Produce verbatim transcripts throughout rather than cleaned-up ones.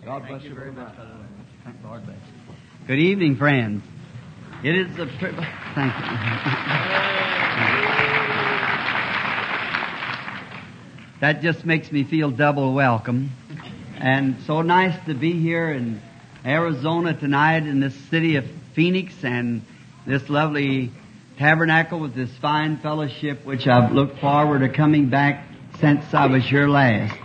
God bless you very much. Thank the Lord bless you. Good evening, friends. It is a privilege. Thank you. That just makes me feel double welcome. And so nice to be here in Arizona tonight in this city of Phoenix and this lovely tabernacle with this fine fellowship which I've looked forward to coming back since I was here last.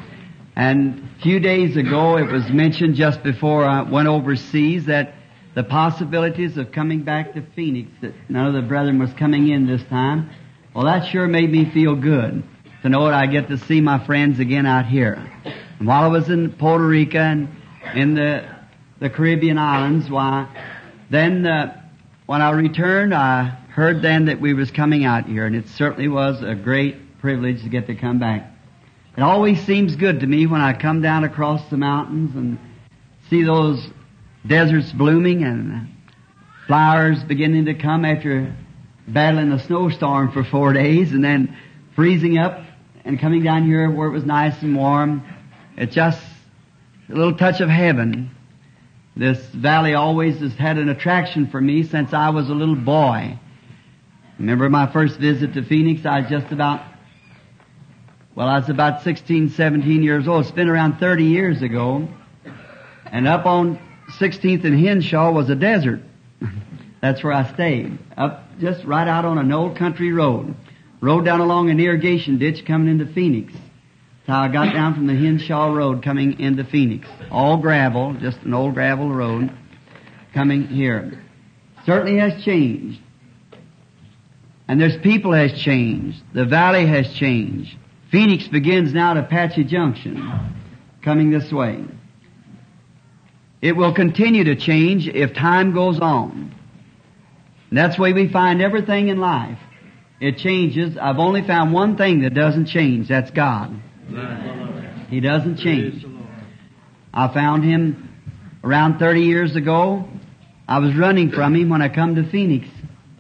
And a few days ago it was mentioned just before I went overseas that the possibilities of coming back to Phoenix, that none of the brethren was coming in this time. Well, that sure made me feel good to know that I get to see my friends again out here. And while I was in Puerto Rico and in the, the Caribbean islands, why, then uh, when I returned, I heard then that we was coming out here, and it certainly was a great privilege to get to come back. It always seems good to me when I come down across the mountains and see those deserts blooming and flowers beginning to come after battling a snowstorm for four days and then freezing up and coming down here where it was nice and warm. It's just a little touch of heaven. This valley always has had an attraction for me since I was a little boy. Remember my first visit to Phoenix, I was just about Well, I was about sixteen, seventeen years old. It's been around thirty years ago. And up on sixteenth and Henshaw was a desert. That's where I stayed. Up just right out on an old country road. Rode down along an irrigation ditch coming into Phoenix. That's how I got down from the Henshaw Road coming into Phoenix. All gravel, just an old gravel road coming here. Certainly has changed. And there's people has changed. The valley has changed. Phoenix begins now at Apache Junction, coming this way. It will continue to change if time goes on. And that's the way we find everything in life. It changes. I've only found one thing that doesn't change. That's God. He doesn't change. I found Him around thirty years ago. I was running from Him when I come to Phoenix.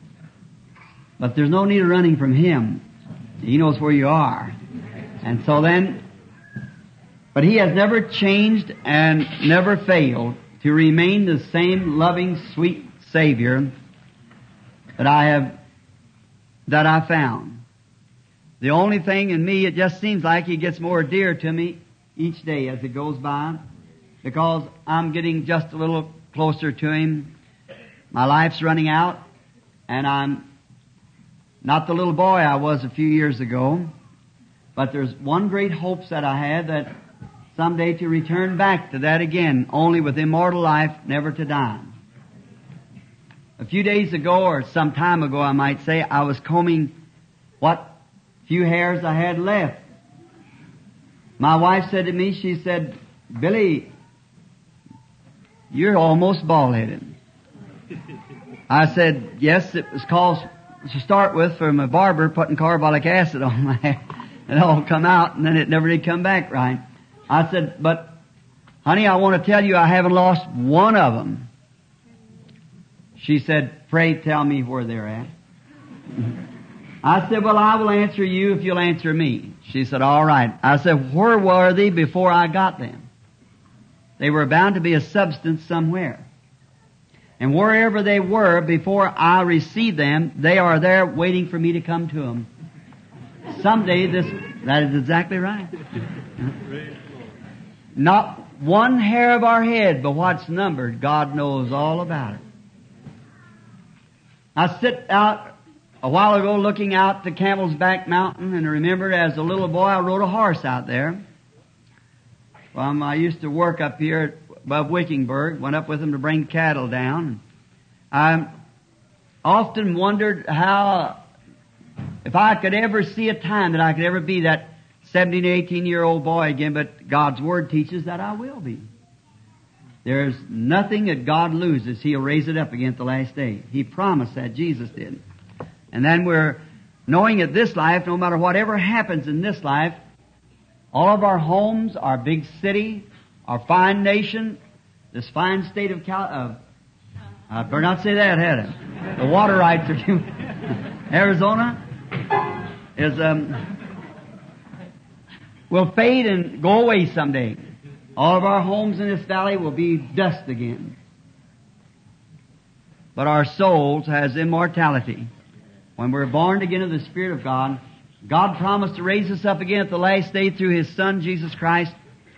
But there's no need of running from Him. He knows where you are. And so then, but He has never changed and never failed to remain the same loving, sweet Savior that I have, that I found. The only thing in me, it just seems like He gets more dear to me each day as it goes by, because I'm getting just a little closer to Him. My life's running out, and I'm not the little boy I was a few years ago. But there's one great hope that I have, that someday to return back to that again, only with immortal life, never to die. A few days ago, or some time ago I might say, I was combing what few hairs I had left. My wife said to me, she said, "Billy, you're almost bald-headed." I said, yes, it was caused to start with from a barber putting carbolic acid on my hair. It all come out, and then it never did come back right. I said, "But, honey, I want to tell you I haven't lost one of them." She said, "Pray tell me where they're at." I said, "Well, I will answer you if you'll answer me." She said, "All right." I said, "Where were they before I got them?" They were bound to be a substance somewhere. And wherever they were before I received them, they are there waiting for me to come to them. Someday this, that is exactly right. Not one hair of our head, but what's numbered, God knows all about it. I sit out a while ago looking out to Camel's Back Mountain, and I remembered as a little boy I rode a horse out there. Um, I used to work up here above Wickenburg, went up with them to bring cattle down. I often wondered how, if I could ever see a time that I could ever be that seventeen, eighteen-year-old boy again, but God's Word teaches that I will be. There's nothing that God loses. He'll raise it up again at the last day. He promised that. Jesus did. And then we're knowing that this life, no matter whatever happens in this life, all of our homes, our big city, our fine nation, this fine state of Cal... Uh, I better not say that, had it. The water rights are too... Arizona is... um will fade and go away someday. All of our homes in this valley will be dust again. But our souls has immortality. When we're born again of the Spirit of God, God promised to raise us up again at the last day through His Son, Jesus Christ.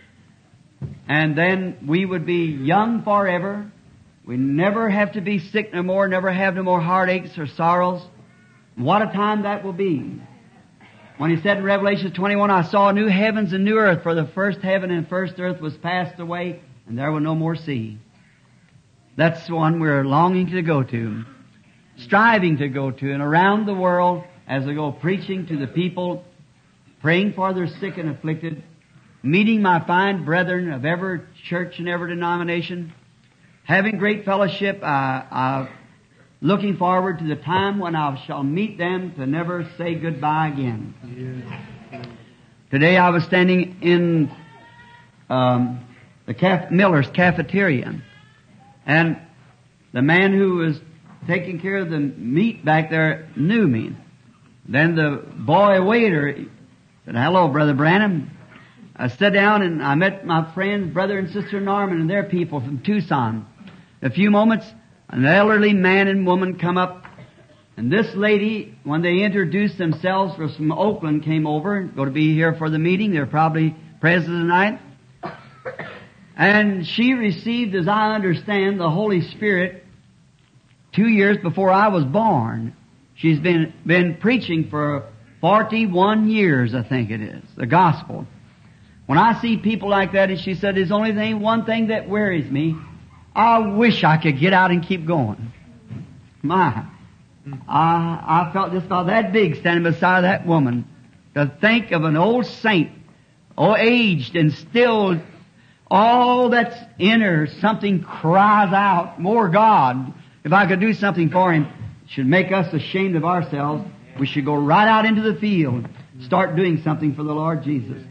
And then we would be young forever. We never have to be sick no more, never have no more heartaches or sorrows. What a time that will be. When He said in Revelation twenty-one, I saw new heavens and new earth, for the first heaven and first earth was passed away, and there was no more sea. That's the one we're longing to go to, striving to go to, and around the world as I go preaching to the people, praying for their sick and afflicted, meeting my fine brethren of every church and every denomination, having great fellowship, uh, uh, looking forward to the time when I shall meet them to never say goodbye again. Yes. Today I was standing in um, the caf- Miller's cafeteria, and the man who was taking care of the meat back there knew me. Then the boy waiter said, hello, Brother Branham. I sat down and I met my friends, brother and sister Norman, and their people from Tucson. A few moments, an elderly man and woman come up, and this lady, when they introduced themselves, was from Oakland, came over, going to be here for the meeting. They're probably present tonight. And she received, as I understand, the Holy Spirit two years before I was born. She's been been preaching for forty-one years, I think it is, the gospel. When I see people like that, and she said, there's only thing, one thing that worries me. I wish I could get out and keep going. My, I, I felt just about that big standing beside that woman. To think of an old saint, oh, aged and still, all that's in her, something cries out, more God. If I could do something for Him, it should make us ashamed of ourselves. We should go right out into the field, start doing something for the Lord Jesus.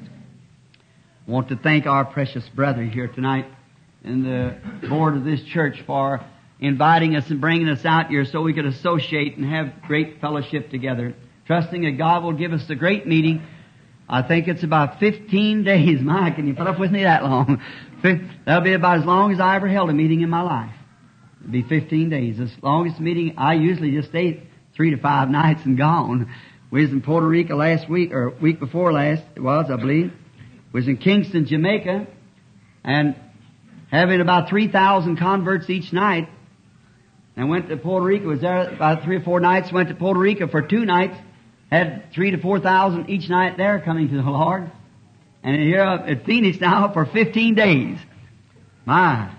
I want to thank our precious brother here tonight and the board of this church for inviting us and bringing us out here so we could associate and have great fellowship together. Trusting that God will give us a great meeting. I think it's about fifteen days. My, can you put up with me that long? That'll be about as long as I ever held a meeting in my life. It'll be fifteen days. The longest meeting, I usually just stay three to five nights and gone. We was in Puerto Rico last week, or week before last, it was, I believe. We was in Kingston, Jamaica, and having about three thousand converts each night. And went to Puerto Rico, was there about three or four nights, went to Puerto Rico for two nights, had three to four thousand each night there coming to the Lord. And here at Phoenix now for fifteen days. My,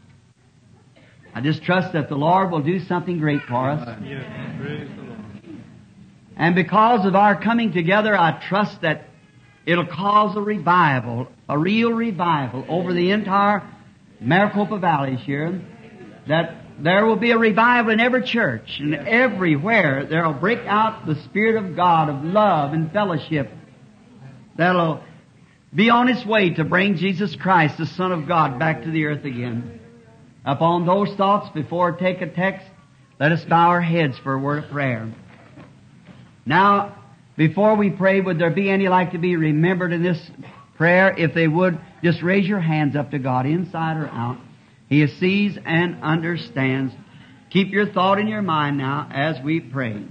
I just trust that the Lord will do something great for us. Yes, praise the Lord. And because of our coming together, I trust that it'll cause a revival, a real revival over the entire Maricopa Valley here, that there will be a revival in every church, and everywhere there will break out the Spirit of God, of love and fellowship, that'll be on its way to bring Jesus Christ, the Son of God, back to the earth again. Upon those thoughts, before I take a text, let us bow our heads for a word of prayer. Now, before we pray, would there be any like to be remembered in this prayer? If they would, just raise your hands up to God, inside or out. He sees and understands. Keep your thought in your mind now as we pray.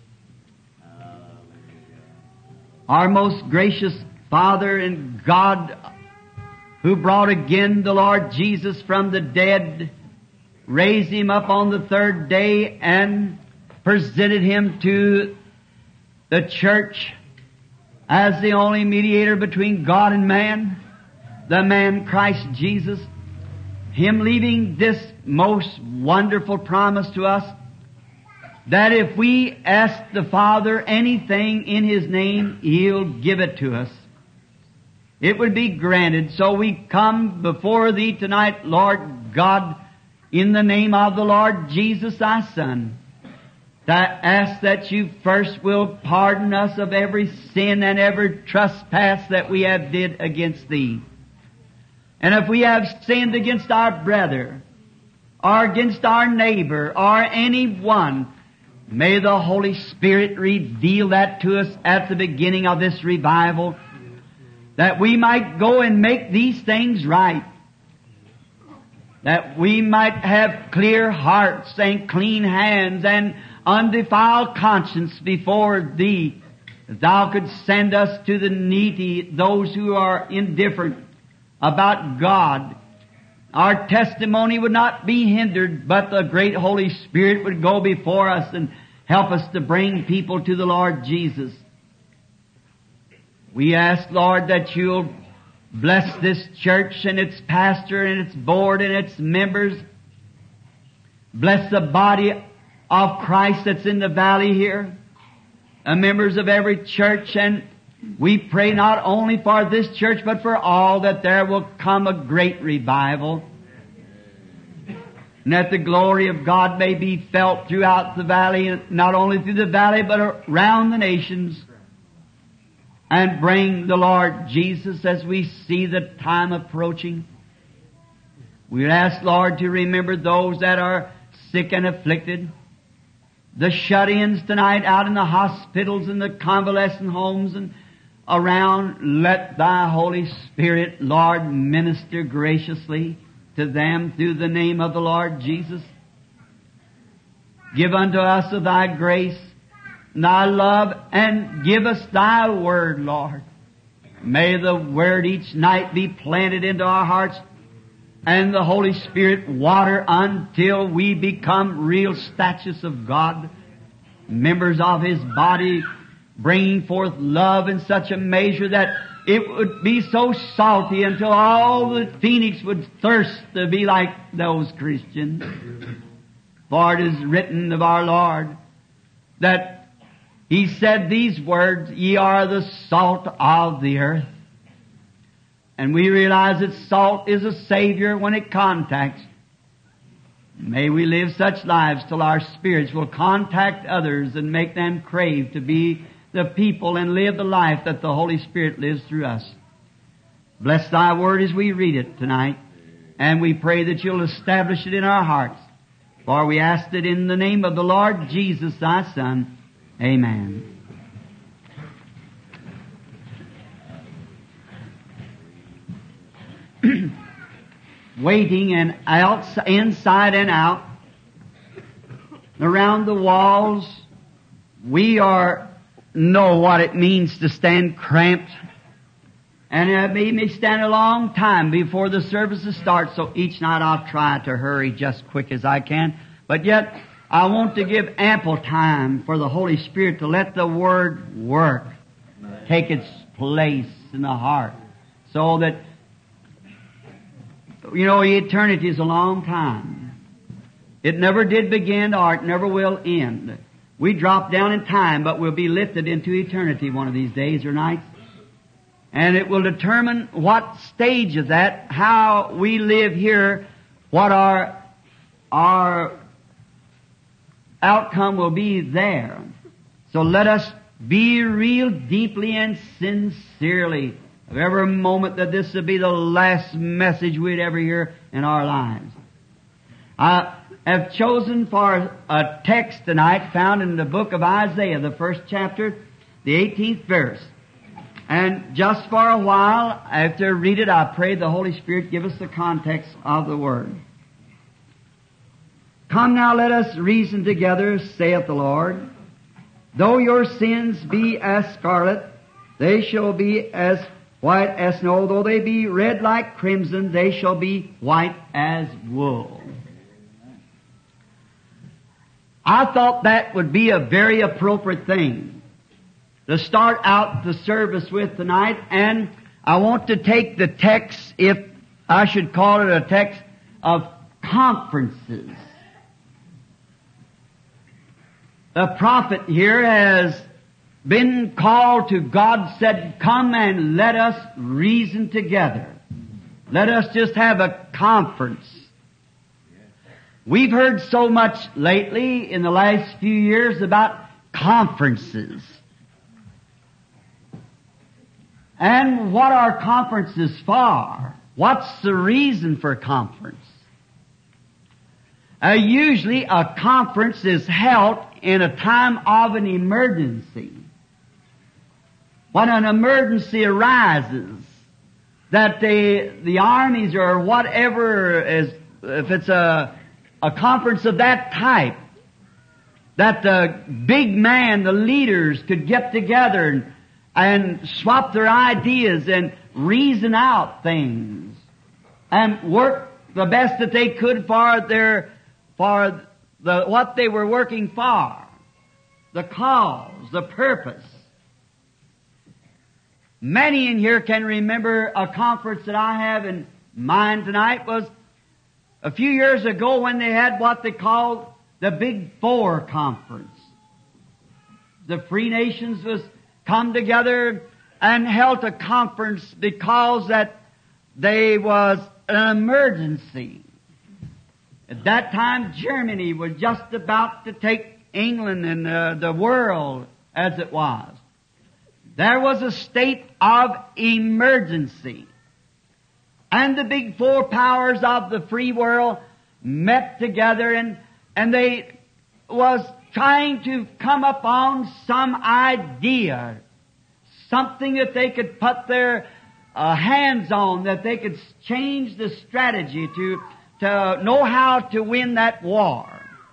Our most gracious Father and God, who brought again the Lord Jesus from the dead, raised Him up on the third day and presented Him to the church as the only mediator between God and man, the man Christ Jesus, Him leaving this most wonderful promise to us, that if we ask the Father anything in His name, He'll give it to us. It would be granted. So we come before Thee tonight, Lord God, in the name of the Lord Jesus, Thy Son, to ask that You first will pardon us of every sin and every trespass that we have did against Thee. And if we have sinned against our brother, or against our neighbor, or anyone, may the Holy Spirit reveal that to us at the beginning of this revival. that we might go and make these things right, that we might have clear hearts and clean hands and undefiled conscience before Thee, that Thou could send us to the needy, those who are indifferent about God. Our testimony would not be hindered, but the great Holy Spirit would go before us and help us to bring people to the Lord Jesus. We ask, Lord, that You'll bless this church and its pastor and its board and its members. Bless the body of Christ that's in the valley here, the members of every church, and we pray not only for this church, but for all, that there will come a great revival, and that the glory of God may be felt throughout the valley, not only through the valley, but around the nations, and bring the Lord Jesus as we see the time approaching. We ask, Lord, to remember those that are sick and afflicted, the shut-ins tonight out in the hospitals and the convalescent homes and around. Let Thy Holy Spirit, Lord, minister graciously to them through the name of the Lord Jesus. Give unto us of Thy grace, Thy love, and give us Thy Word, Lord. May the Word each night be planted into our hearts, and the Holy Spirit water until we become real statues of God, members of His body, bringing forth love in such a measure that it would be so salty until all the Phoenix would thirst to be like those Christians. For it is written of our Lord that He said these words, "Ye are the salt of the earth." And we realize that salt is a Savior when it contacts. May we live such lives till our spirits will contact others and make them crave to be the people and live the life that the Holy Spirit lives through us. Bless Thy Word as we read it tonight, and we pray that You'll establish it in our hearts. For we ask it in the name of the Lord Jesus, Thy Son. Amen. Waiting and outside, inside and out, around the walls, we are know what it means to stand cramped. And it made me stand a long time before the services start, so each night I'll try to hurry just quick as I can. But yet, I want to give ample time for the Holy Spirit to let the Word work, take its place in the heart, so that, you know, eternity is a long time. It never did begin, or it never will end. We drop down in time, but we'll be lifted into eternity one of these days or nights. And it will determine what stage of that, how we live here, what our, our outcome will be there. So let us be real deeply and sincerely of every moment that this will be the last message we'd ever hear in our lives. I have chosen for a text tonight found in the book of Isaiah, the first chapter, the eighteenth verse. And just for a while, after I read it, I pray the Holy Spirit give us the context of the Word. Come now, let us reason together, saith the Lord. Though your sins be as scarlet, they shall be as white as snow. Though they be red like crimson, they shall be white as wool. I thought that would be a very appropriate thing to start out the service with tonight, and I want to take the text, if I should call it a text, of conferences. The prophet here has been called to God, said, "Come and let us reason together. Let us just have a conference." We've heard so much lately in the last few years about conferences. And what are conferences for? What's the reason for conference? Uh, usually a conference is held in a time of an emergency. When an emergency arises, that the, the armies or whatever is, if it's a, a conference of that type, that the big man, the leaders could get together and, and swap their ideas and reason out things and work the best that they could for their, for the, what they were working for, the cause, the purpose. Many in here can remember a conference that I have in mind tonight was a few years ago when they had what they called the Big Four Conference. The free nations was come together and held a conference because that there was an emergency. At that time, Germany was just about to take England and uh, the world as it was. There was a state of emergency. And the big four powers of the free world met together and, and they was trying to come upon some idea, something that they could put their uh, hands on, that they could change the strategy to, to know how to win that war.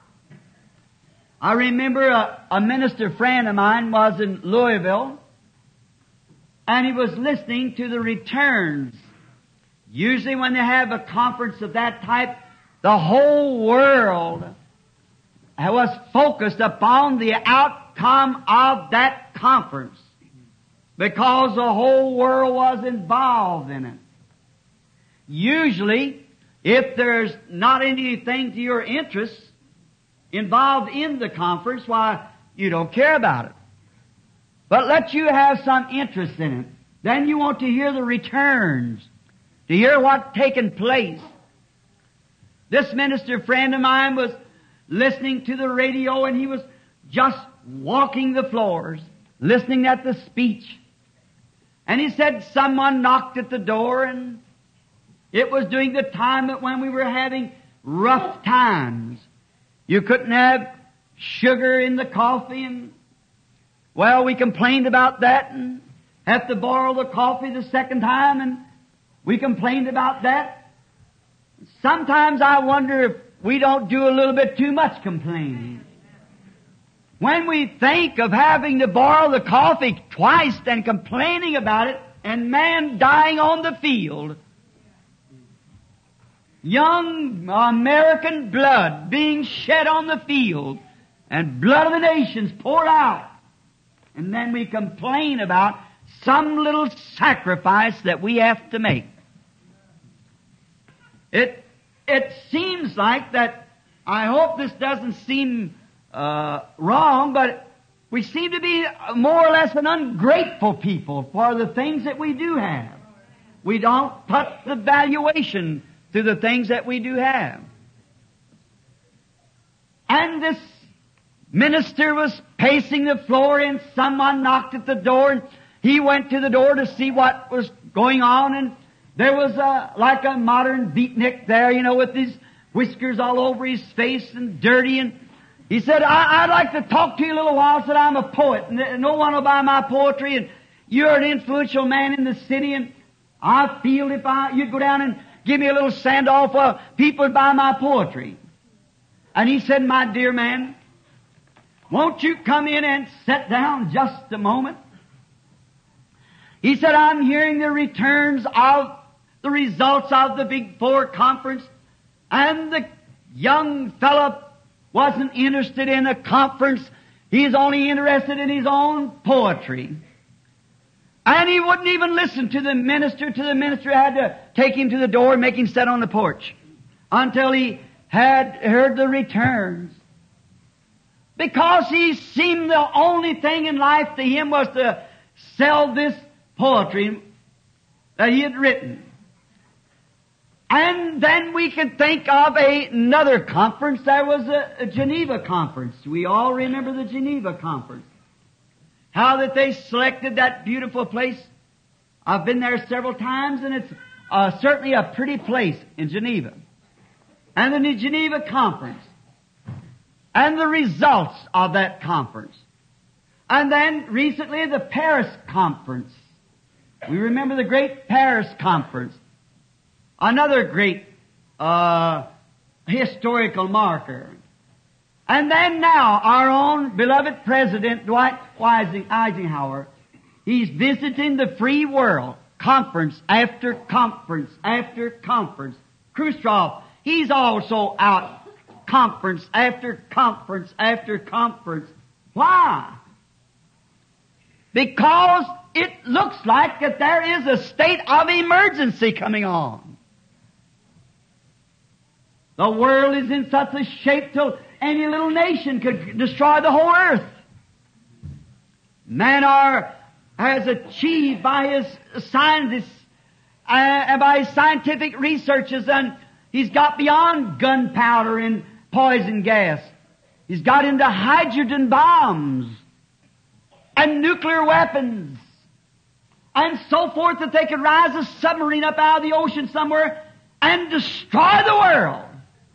I remember a, a minister friend of mine was in Louisville, and he was listening to the returns. Usually when they have a conference of that type, the whole world was focused upon the outcome of that conference because the whole world was involved in it. Usually, if there's not anything to your interest involved in the conference, why, you don't care about it. But let you have some interest in it. Then you want to hear the returns, to hear what's taken place. This minister friend of mine was listening to the radio and he was just walking the floors, listening at the speech. And he said someone knocked at the door, and it was during the time that when we were having rough times. You couldn't have sugar in the coffee, and well, we complained about that and had to borrow the coffee the second time, and we complained about that. Sometimes I wonder if we don't do a little bit too much complaining. When we think of having to borrow the coffee twice and complaining about it, and man dying on the field, young American blood being shed on the field, and blood of the nations poured out, and then we complain about some little sacrifice that we have to make. It it seems like that, I hope this doesn't seem uh, wrong, but we seem to be more or less an ungrateful people for the things that we do have. We don't put the valuation to the things that we do have. And this minister was pacing the floor, and someone knocked at the door, and he went to the door to see what was going on, and there was a, like a modern beatnik there, you know, with his whiskers all over his face and dirty, and he said, I, I'd like to talk to you a little while. Said, I'm a poet, and no one will buy my poetry, and you're an influential man in the city, and I feel if I, you'd go down and give me a little send-off, uh, people would buy my poetry. And he said, my dear man, won't you come in and sit down just a moment? He said, I'm hearing the returns of the results of the Big Four Conference, and the young fellow wasn't interested in a conference. He's only interested in his own poetry. And he wouldn't even listen to the minister, till the minister had to take him to the door and make him sit on the porch until he had heard the returns. Because he seemed the only thing in life to him was to sell this poetry that he had written. And then we could think of a, another conference. There was a, a Geneva conference. We all remember the Geneva conference. How that they selected that beautiful place. I've been there several times, and it's uh, certainly a pretty place in Geneva. And then the Geneva conference. And the results of that conference. And then recently the Paris conference. We remember the great Paris Conference, another great uh, historical marker. And then now, our own beloved President, Dwight Eisenhower, he's visiting the free world, conference after conference after conference. Khrushchev, he's also out, conference after conference after conference. Why? Because it looks like that there is a state of emergency coming on. The world is in such a shape till any little nation could destroy the whole earth. Man are, has achieved by his scientists uh, and by his scientific researches, and he's got beyond gunpowder and poison gas. He's got into hydrogen bombs and nuclear weapons and so forth, that they could rise a submarine up out of the ocean somewhere and destroy the world.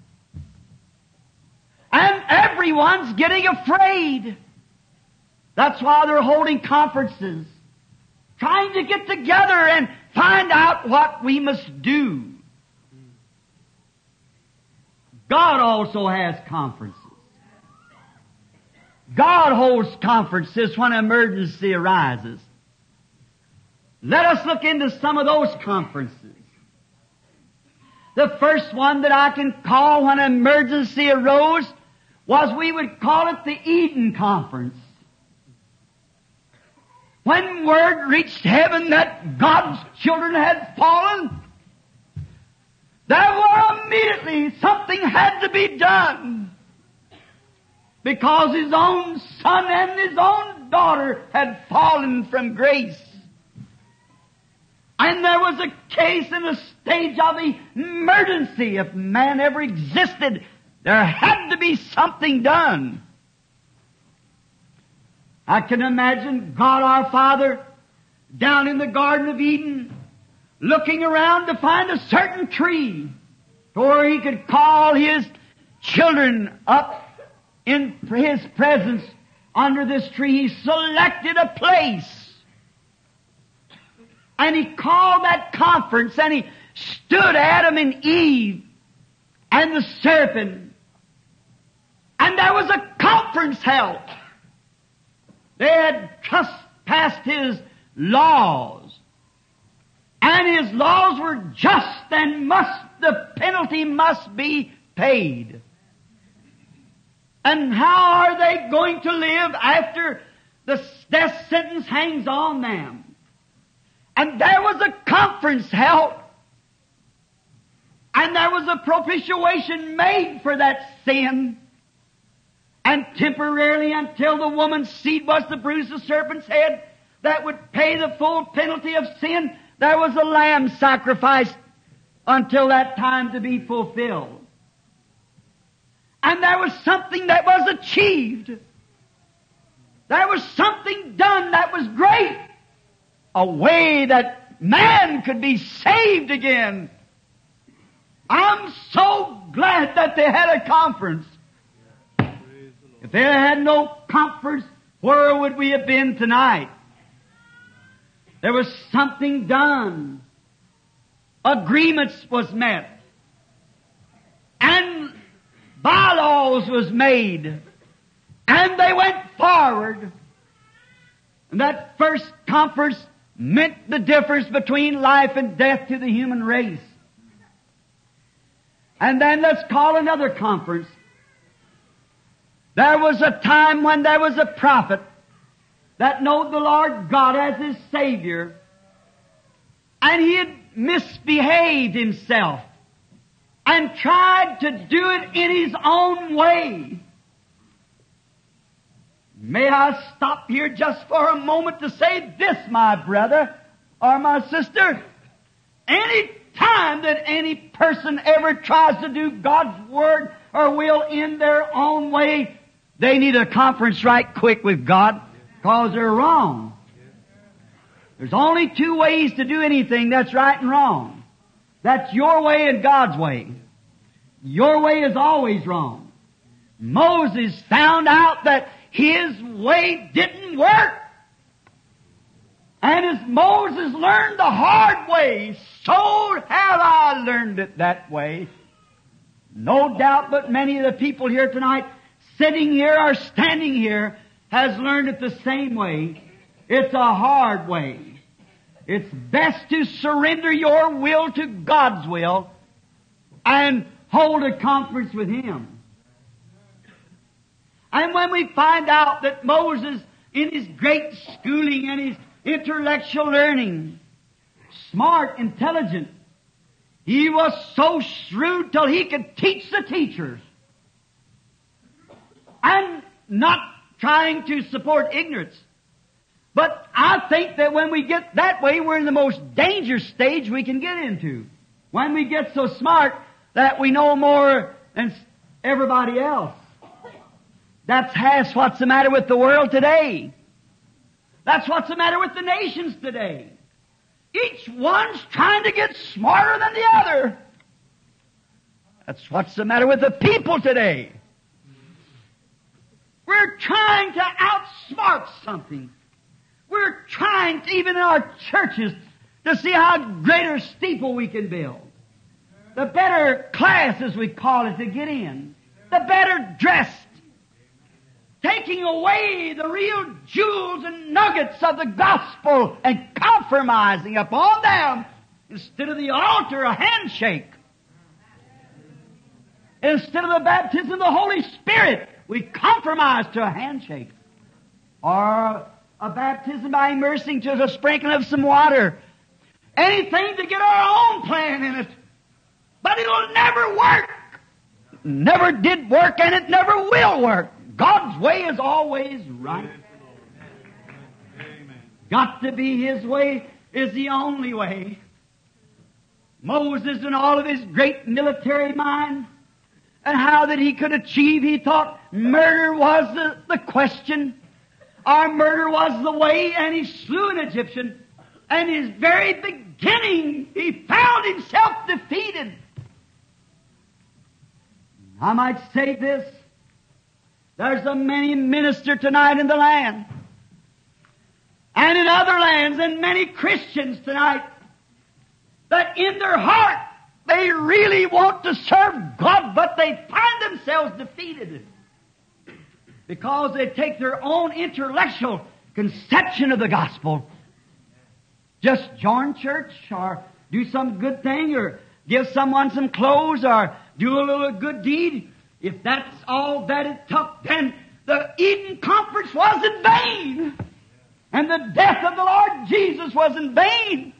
And everyone's getting afraid. That's why they're holding conferences, trying to get together and find out what we must do. God also has conferences. God holds conferences when an emergency arises. Let us look into some of those conferences. The first one that I can call when an emergency arose was, we would call it the Eden Conference. When word reached heaven that God's children had fallen, there were immediately something had to be done, because His own son and His own daughter had fallen from grace. And there was a case in a stage of emergency. If man ever existed, there had to be something done. I can imagine God our Father down in the Garden of Eden, looking around to find a certain tree where He could call His children up in His presence. Under this tree, He selected a place. And He called that conference, and He stood Adam and Eve and the serpent. And there was a conference held. They had trespassed His laws. And His laws were just, and must, the penalty must be paid. And how are they going to live after the death sentence hangs on them? And there was a conference held. And there was a propitiation made for that sin. And temporarily, until the woman's seed was to bruise the serpent's head, that would pay the full penalty of sin, there was a lamb sacrificed until that time to be fulfilled. And there was something that was achieved. There was something done that was great. A way that man could be saved again. I'm so glad that they had a conference. If they had no conference, where would we have been tonight? There was something done. Agreements was met. And bylaws was made. And they went forward. And that first conference meant the difference between life and death to the human race. And then let's call another conference. There was a time when there was a prophet that knowed the Lord God as his Savior, and he had misbehaved himself and tried to do it in his own way. May I stop here just for a moment to say this, my brother or my sister? Any time that any person ever tries to do God's Word or will in their own way, they need a conference right quick with God, because they're wrong. There's only two ways to do anything that's right and wrong. That's your way and God's way. Your way is always wrong. Moses found out that his way didn't work. And as Moses learned the hard way, so have I learned it that way. No doubt but many of the people here tonight, sitting here or standing here, has learned it the same way. It's a hard way. It's best to surrender your will to God's will and hold a conference with Him. And when we find out that Moses, in his great schooling and his intellectual learning, smart, intelligent, he was so shrewd till he could teach the teachers. And not trying to support ignorance. But I think that when we get that way, we're in the most dangerous stage we can get into. When we get so smart that we know more than everybody else. That's has what's the matter with the world today. That's what's the matter with the nations today. Each one's trying to get smarter than the other. That's what's the matter with the people today. We're trying to outsmart something. We're trying, to, even in our churches, to see how greater steeple we can build. The better class, as we call it, to get in. The better dressed. Taking away the real jewels and nuggets of the gospel and compromising upon them. Instead of the altar, a handshake. Instead of the baptism of the Holy Spirit, we compromise to a handshake. Or a baptism by immersing to the sprinkling of some water. Anything to get our own plan in it. But it'll never work. It never did work and it never will work. God's way is always right. Got to be His way is the only way. Moses and all of his great military mind and how that he could achieve, he thought murder was the, the question. Our murder was the way, and he slew an Egyptian. And in his very beginning, he found himself defeated. I might say this. There's a many minister tonight in the land. And in other lands, and many Christians tonight, that in their heart, they really want to serve God, but they find themselves defeated. Because they take their own intellectual conception of the gospel. Just join church, or do some good thing, or give someone some clothes, or do a little good deed. If that's all that it took, then the Eden Conference was in vain. And the death of the Lord Jesus was in vain.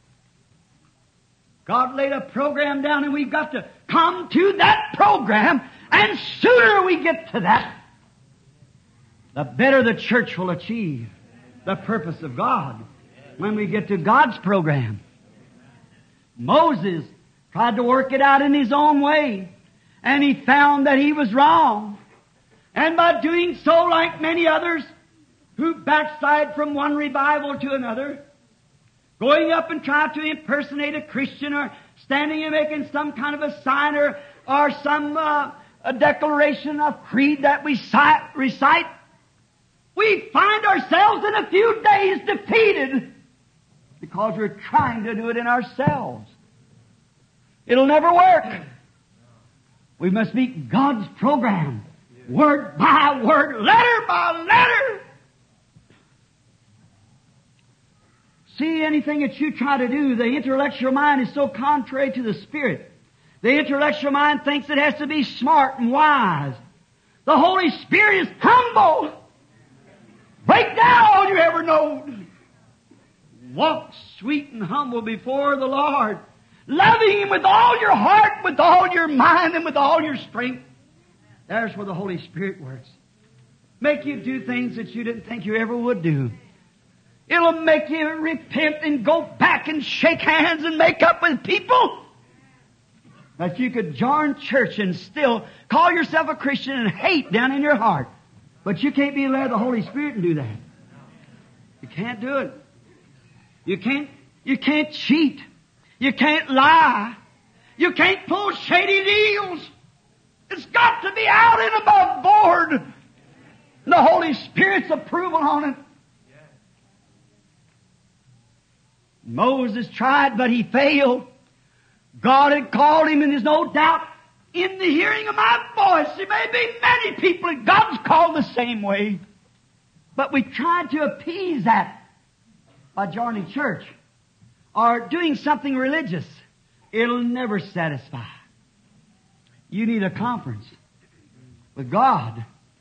God laid a program down, and we've got to come to that program, and sooner we get to that, the better the church will achieve the purpose of God when we get to God's program. Moses tried to work it out in his own way, and he found that he was wrong. And by doing so, like many others who backslide from one revival to another, going up and trying to impersonate a Christian, or standing and making some kind of a sign, or, or some uh, a declaration of creed that we cite, recite, we find ourselves in a few days defeated because we're trying to do it in ourselves. It'll never work. We must meet God's program, word by word, letter by letter. See, anything that you try to do, the intellectual mind is so contrary to the Spirit. The intellectual mind thinks it has to be smart and wise. The Holy Spirit is humble. Break down all you ever known. Walk sweet and humble before the Lord, loving Him with all your heart, with all your mind, and with all your strength. There's where the Holy Spirit works. Make you do things that you didn't think you ever would do. It'll make you repent and go back and shake hands and make up with people. That you could join church and still call yourself a Christian and hate down in your heart. But you can't be led of the Holy Spirit and do that. You can't do it. You can't, you can't cheat. You can't lie. You can't pull shady deals. It's got to be out and above board. And the Holy Spirit's approval on it. Moses tried, but he failed. God had called him, and there's no doubt in the hearing of my voice, there may be many people that God's called the same way. But we tried to appease that by joining church or doing something religious. It'll never satisfy. You need a conference with God.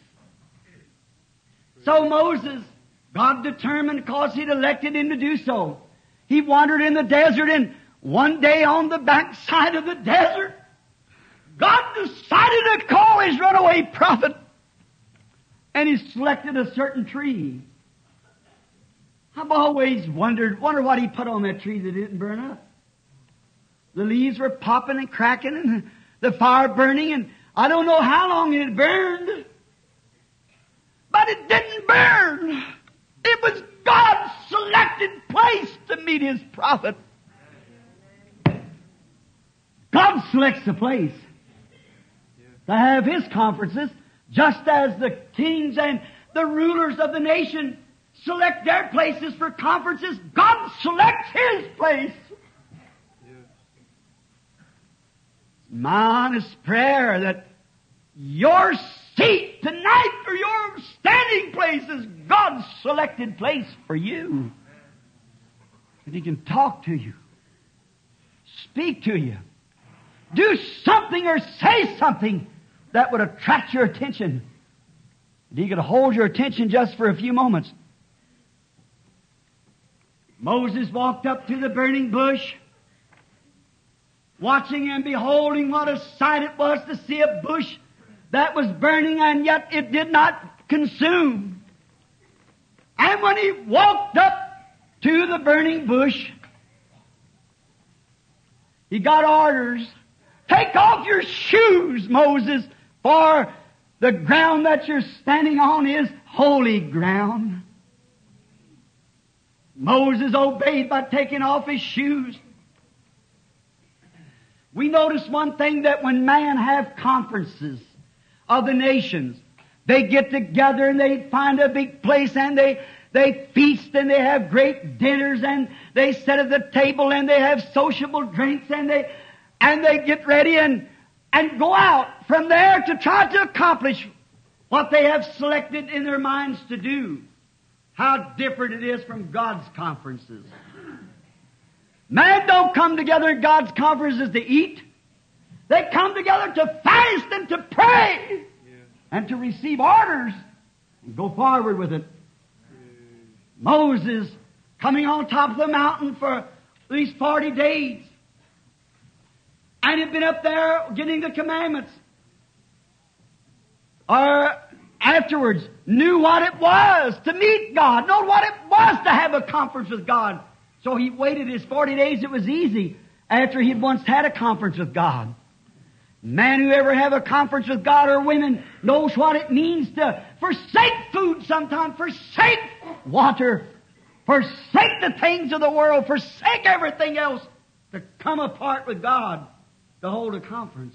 So Moses, God determined, because He'd elected him to do so. He wandered in the desert, and one day on the backside of the desert, God decided to call His runaway prophet. And He selected a certain tree. I've always wondered, wonder what He put on that tree that didn't burn up. The leaves were popping and cracking and the fire burning, and I don't know how long it burned. But it didn't burn. It was God's selected place to meet His prophet. God selects the place to have His conferences, just as the kings and the rulers of the nation select their places for conferences. God selects His place. My honest prayer that your seat tonight or your standing place is God's selected place for you. And He can talk to you, speak to you, do something or say something that would attract your attention. And He could hold your attention just for a few moments. Moses walked up to the burning bush, watching and beholding what a sight it was to see a bush that was burning, and yet it did not consume. And when he walked up to the burning bush, he got orders. Take off your shoes, Moses, for the ground that you're standing on is holy ground. Moses obeyed by taking off his shoes. We notice one thing, that when man have conferences of the nations, they get together and they find a big place and they they feast and they have great dinners and they sit at the table and they have sociable drinks and they and they get ready and and go out from there to try to accomplish what they have selected in their minds to do. How different it is from God's conferences. Man don't come together at God's conferences to eat. They come together to fast and to pray. Yeah. And to receive orders and go forward with it. Yeah. Moses coming on top of the mountain for at least forty days. And he'd been up there getting the commandments. Or afterwards knew what it was to meet God. Know what it was to have a conference with God. So he waited his forty days. It was easy after he'd once had a conference with God. Man who ever have a conference with God or women knows what it means to forsake food sometimes, forsake water, forsake the things of the world, forsake everything else to come apart with God to hold a conference.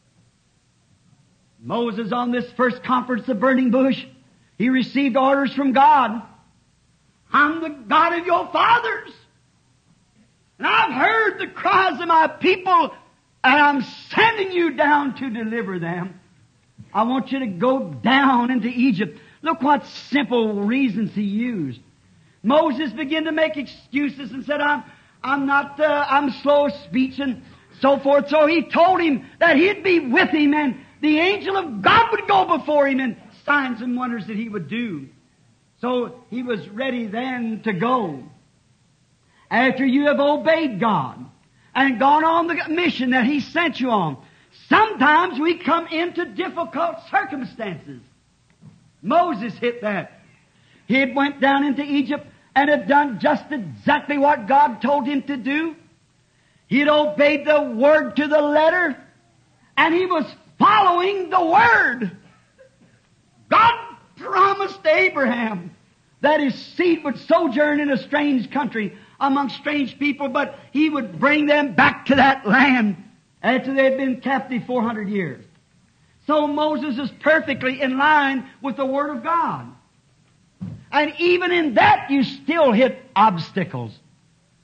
Moses, on this first conference, the burning bush, he received orders from God. I'm the God of your fathers. And I've heard the cries of my people, and I'm sending you down to deliver them. I want you to go down into Egypt. Look what simple reasons he used. Moses began to make excuses and said, I'm, I'm not, uh, I'm slow of speech and so forth. So he told him that he'd be with him and the angel of God would go before him and signs and wonders that he would do. So he was ready then to go. After you have obeyed God and gone on the mission that He sent you on, sometimes we come into difficult circumstances. Moses hit that. He had went down into Egypt and had done just exactly what God told him to do. He had obeyed the word to the letter, and he was following the word. God promised Abraham that his seed would sojourn in a strange country among strange people, but he would bring them back to that land after they had been captive four hundred years. So Moses is perfectly in line with the Word of God. And even in that, you still hit obstacles.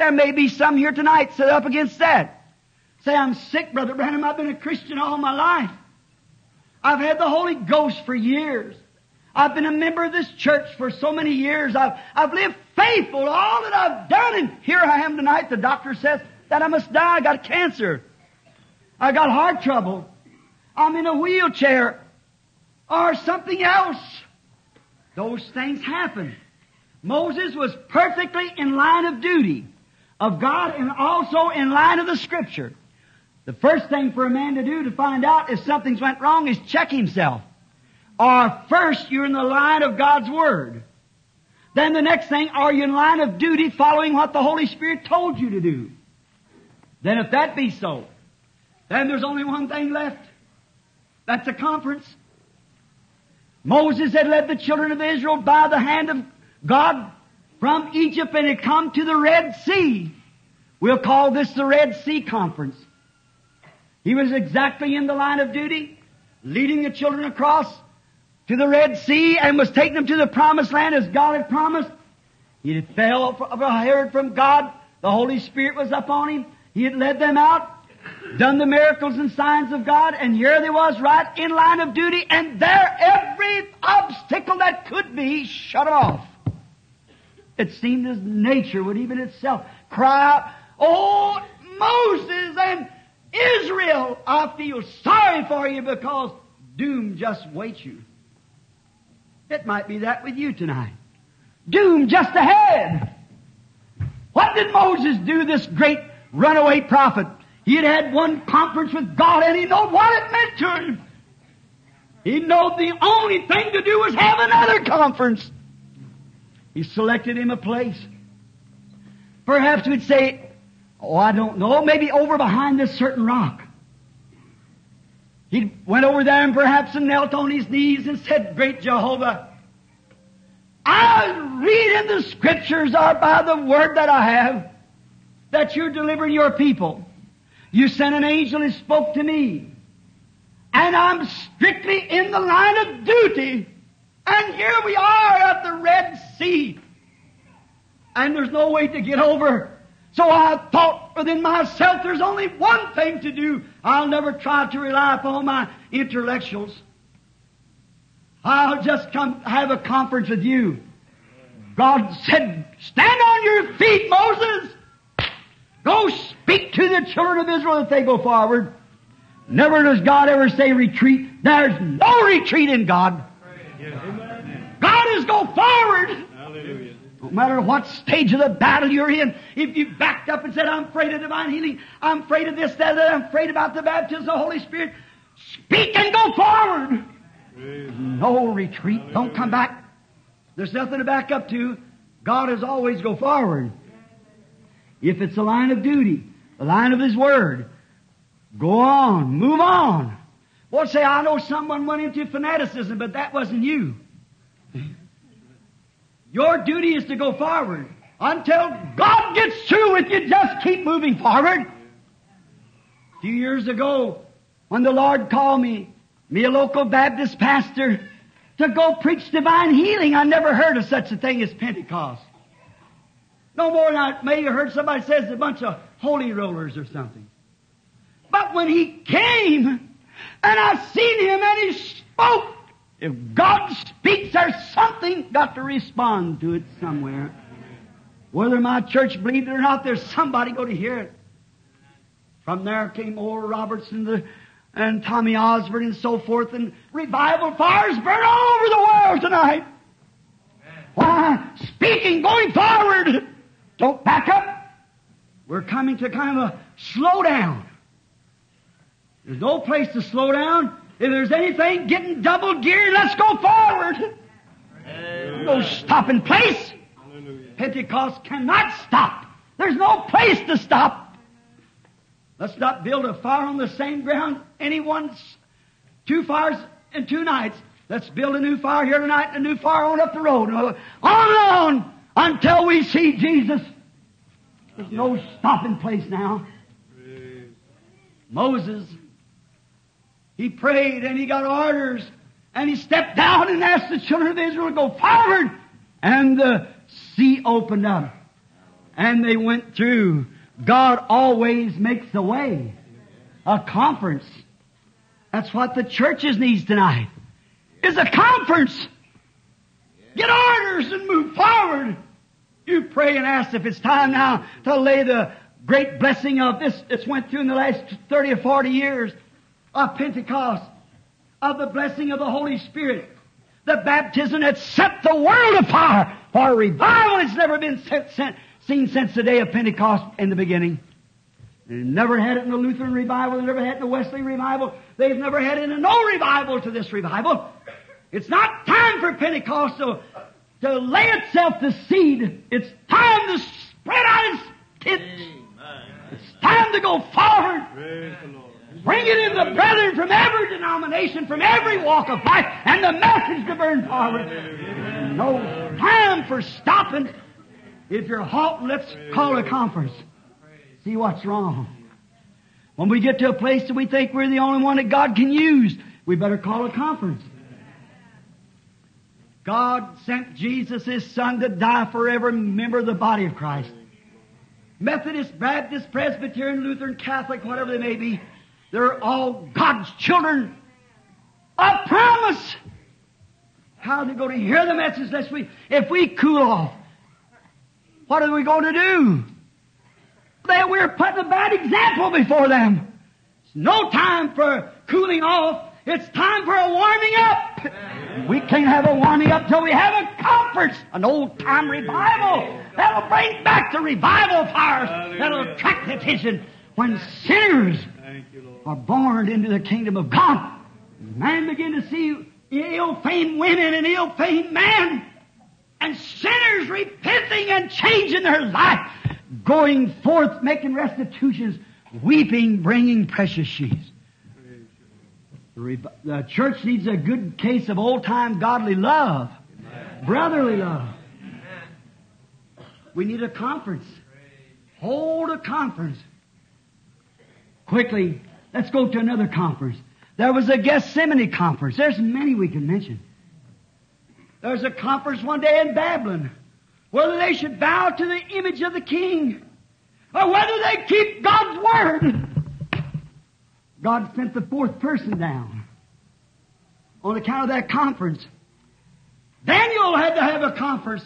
There may be some here tonight set up against that. Say, I'm sick, Brother Branham. I've been a Christian all my life. I've had the Holy Ghost for years. I've been a member of this church for so many years. I've, I've lived faithful to all that I've done. And here I am tonight. The doctor says that I must die. I got cancer. I got heart trouble. I'm in a wheelchair. Or something else. Those things happen. Moses was perfectly in line of duty of God and also in line of the Scripture. The first thing for a man to do to find out if something's went wrong is check himself. Or first, you're in the line of God's Word. Then the next thing, are you in line of duty following what the Holy Spirit told you to do? Then if that be so, then there's only one thing left. That's a conference. Moses had led the children of Israel by the hand of God from Egypt and had come to the Red Sea. We'll call this the Red Sea Conference. He was exactly in the line of duty, leading the children across to the Red Sea and was taking them to the Promised Land as God had promised. He had fell, heard from God. The Holy Spirit was upon him. He had led them out, done the miracles and signs of God, and here they was right in line of duty, and there every obstacle that could be shut off. It seemed as nature would even itself cry out, "Oh, Moses and Israel, I feel sorry for you because doom just waits you." It might be that with you tonight. Doom just ahead. What did Moses do, this great runaway prophet? He had had one conference with God and he knew what it meant to him. He knew the only thing to do was have another conference. He selected him a place. Perhaps we'd say, oh, I don't know, maybe over behind this certain rock. He went over there and perhaps knelt on his knees and said, "Great Jehovah, I read in the Scriptures or by the Word that I have that you're delivering your people. You sent an angel and spoke to me. And I'm strictly in the line of duty. And here we are at the Red Sea. And there's no way to get over. So I thought within myself, there's only one thing to do. I'll never try to rely upon my intellectuals. I'll just come have a conference with you." God said, "Stand on your feet, Moses. Go speak to the children of Israel that they go forward." Never does God ever say retreat. There's no retreat in God. God is go forward. Hallelujah. No matter what stage of the battle you're in, if you backed up and said, "I'm afraid of divine healing, I'm afraid of this, that, that, I'm afraid about the baptism of the Holy Spirit," speak and go forward. No retreat. Hallelujah. Don't come back. There's nothing to back up to. God is always go forward. If it's a line of duty, the line of His Word, go on, move on. Well, say, I know someone went into fanaticism, but that wasn't you. Your duty is to go forward. Until God gets through with you, just keep moving forward. A few years ago, when the Lord called me, me a local Baptist pastor, to go preach divine healing, I never heard of such a thing as Pentecost. No more than I may have heard somebody says a bunch of holy rollers or something. But when He came, and I seen Him and He spoke, if God speaks, there's something got to respond to it somewhere. Whether my church believed it or not, there's somebody going to hear it. From there came Oral Robertson the, and Tommy Osborne and so forth, and revival fires burn all over the world tonight. Why? Speaking, going forward. Don't back up. We're coming to kind of a slow down. There's no place to slow down. If there's anything, getting double geared, let's go forward. Amen. No stopping place. Hallelujah. Pentecost cannot stop. There's no place to stop. Let's not build a fire on the same ground. Anyone's two fires in two nights. Let's build a new fire here tonight and a new fire on up the road. On and on until we see Jesus. There's no stopping place now. Moses, he prayed and he got orders and he stepped down and asked the children of Israel to go forward, and the sea opened up. And they went through. God always makes a way. A conference. That's what the churches needs tonight. Is a conference. Get orders and move forward. You pray and ask if it's time now to lay the great blessing of this that's went through in the last thirty or forty years of Pentecost, of the blessing of the Holy Spirit, the baptism that set the world afire for a revival that's never been sent, sent, seen since the day of Pentecost in the beginning. They never had it in the Lutheran revival. They never had it in the Wesley revival. They've never had it in no revival to this revival. It's not time for Pentecost to, to lay itself the seed. It's time to spread out its tents. It's time to go forward. Bring it in the brethren from every denomination, from every walk of life, and the message to burn forward. No time for stopping. If you're halting, let's call a conference. See what's wrong. When we get to a place that we think we're the only one that God can use, we better call a conference. God sent Jesus, His Son, to die for every member of the body of Christ. Methodist, Baptist, Presbyterian, Lutheran, Catholic, whatever they may be, they're all God's children. A promise. How are they going to hear the message next week? If we cool off, what are we going to do? That we're putting a bad example before them. It's no time for cooling off. It's time for a warming up. We can't have a warming up till we have a conference, an old-time revival. That'll bring back the revival fires. That'll attract the attention when sinners are born into the kingdom of God. Man begin to see ill-famed women and ill-famed men, and sinners repenting and changing their life, going forth, making restitutions, weeping, bringing precious sheaves. The church needs a good case of old-time godly love, Amen. Brotherly love. Amen. We need a conference. Hold a conference. Quickly, let's go to another conference. There was a Gethsemane conference. There's many we can mention. There's a conference one day in Babylon, whether they should bow to the image of the king, or whether they keep God's word. God sent the fourth person down on account of that conference. Daniel had to have a conference.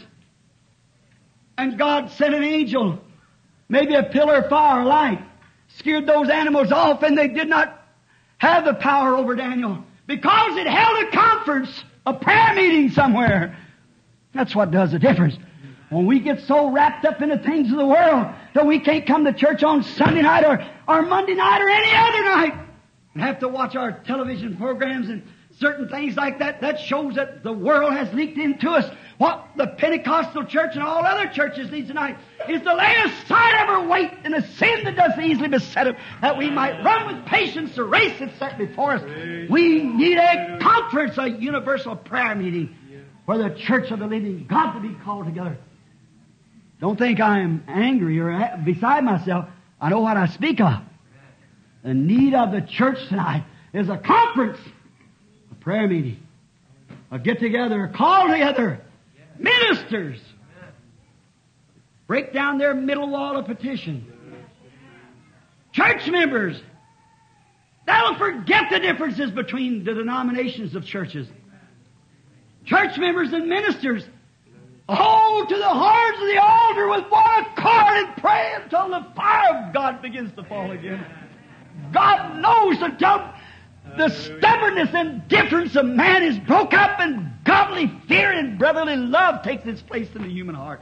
And God sent an angel, maybe a pillar of fire or light, scared those animals off, and they did not have the power over Daniel because it held a conference, a prayer meeting somewhere. That's what does the difference. When we get so wrapped up in the things of the world that we can't come to church on Sunday night or, or Monday night or any other night, and have to watch our television programs and certain things like that, that shows that the world has leaked into us. What the Pentecostal church and all other churches need tonight is to lay aside every weight and the sin that does easily beset us, that we might run with patience the race that's set before us. We need a conference, a universal prayer meeting, for the church of the living God to be called together. Don't think I am angry or beside myself. I know what I speak of. The need of the church tonight is a conference, a prayer meeting, a get-together, a call-together, ministers. Break down their middle wall of petition. Church members, that'll forget the differences between the denominations of churches. Church members and ministers, hold to the horns of the altar with one accord and pray until the fire of God begins to fall again. God knows until the stubbornness and difference of man is broke up and godly fear and brotherly love takes its place in the human heart.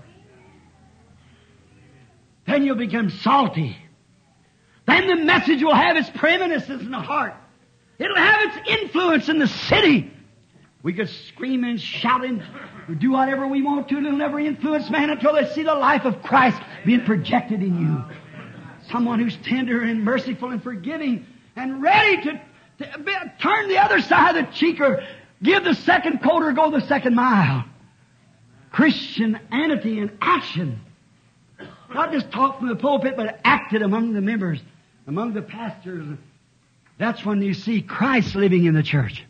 Then you'll become salty. Then the message will have its preeminences in the heart. It'll have its influence in the city. We could scream and shout and do whatever we want to. It'll never influence man until they see the life of Christ being projected in you. Someone who's tender and merciful and forgiving and ready to, to be, turn the other side of the cheek or give the second coat or go the second mile. Christianity in action. Not just talk from the pulpit, but acted among the members, among the pastors. That's when you see Christ living in the church.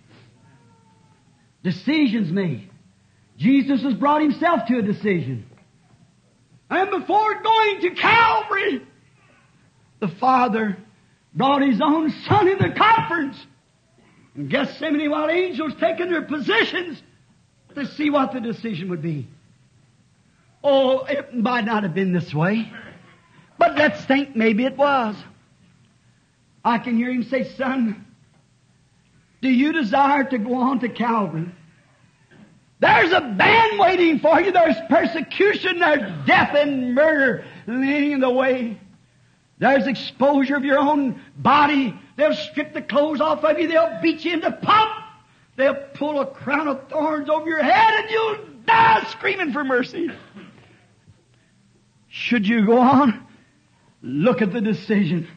Decisions made. Jesus has brought Himself to a decision. And before going to Calvary, the Father brought His own Son in the conference in Gethsemane while angels taking their positions to see what the decision would be. Oh, it might not have been this way, but let's think maybe it was. I can hear Him say, Son, do you desire to go on to Calvary? There's a band waiting for you. There's persecution, there's death and murder leading in the way. There's exposure of your own body. They'll strip the clothes off of you. They'll beat you into pulp. They'll pull a crown of thorns over your head and you'll die screaming for mercy. Should you go on? Look at the decision.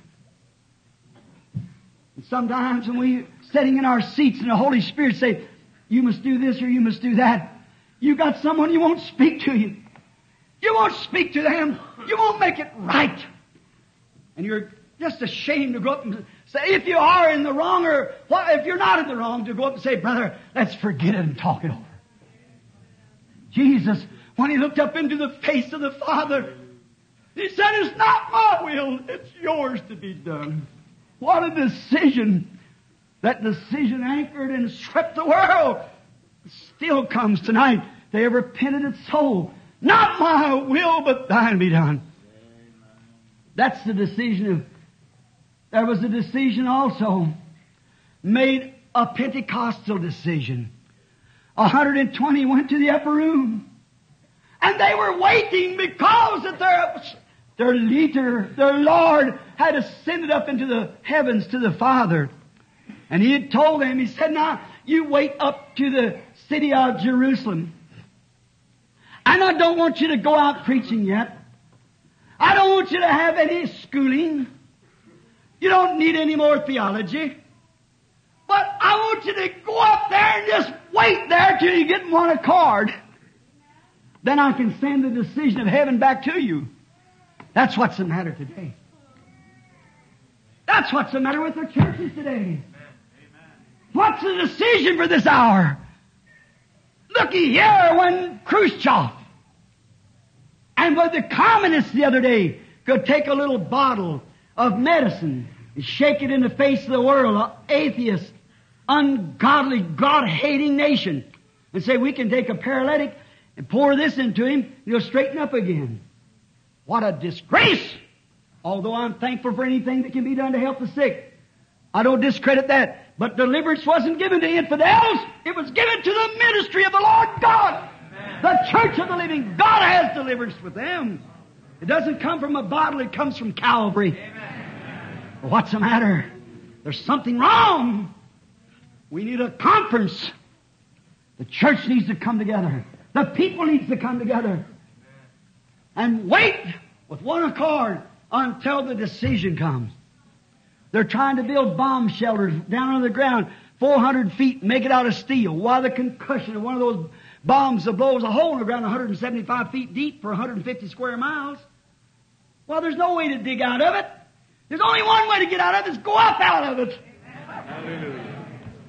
And sometimes when we're sitting in our seats and the Holy Spirit say, you must do this or you must do that, you got someone you won't speak to you. You won't speak to them. You won't make it right. And you're just ashamed to go up and say, if you are in the wrong or well, if you're not in the wrong, to go up and say, brother, let's forget it and talk it over. Jesus, when He looked up into the face of the Father, He said, it's not my will, it's yours to be done. What a decision. That decision anchored and swept the world. Still comes tonight to every penitent soul. Not my will, but thine be done. That's the decision of, there was a decision also made a Pentecostal decision. one hundred twenty went to the upper room. And they were waiting because that their, their leader, their Lord, had ascended up into the heavens to the Father. And He had told them, He said, now, you wait up to the city of Jerusalem. And I don't want you to go out preaching yet. I don't want you to have any schooling. You don't need any more theology. But I want you to go up there and just wait there till you get in one accord. Then I can send the decision of heaven back to you. That's what's the matter today. That's what's the matter with our churches today. What's the decision for this hour? Looky here, when Khrushchev and when the communists the other day could take a little bottle of medicine and shake it in the face of the world, an atheist, ungodly, God-hating nation, and say we can take a paralytic and pour this into him and he'll straighten up again. What a disgrace! Although I'm thankful for anything that can be done to help the sick. I don't discredit that. But deliverance wasn't given to infidels. It was given to the ministry of the Lord God. Amen. The church of the living God has deliverance with them. It doesn't come from a bottle. It comes from Calvary. Amen. Well, what's the matter? There's something wrong. We need a conference. The church needs to come together. The people needs to come together. And wait with one accord until the decision comes. They're trying to build bomb shelters down on the ground, four hundred feet, make it out of steel. While the concussion of one of those bombs that blows a hole in the ground one hundred seventy-five feet deep for one hundred fifty square miles. Well, there's no way to dig out of it. There's only one way to get out of it, is go up out of it. Hallelujah.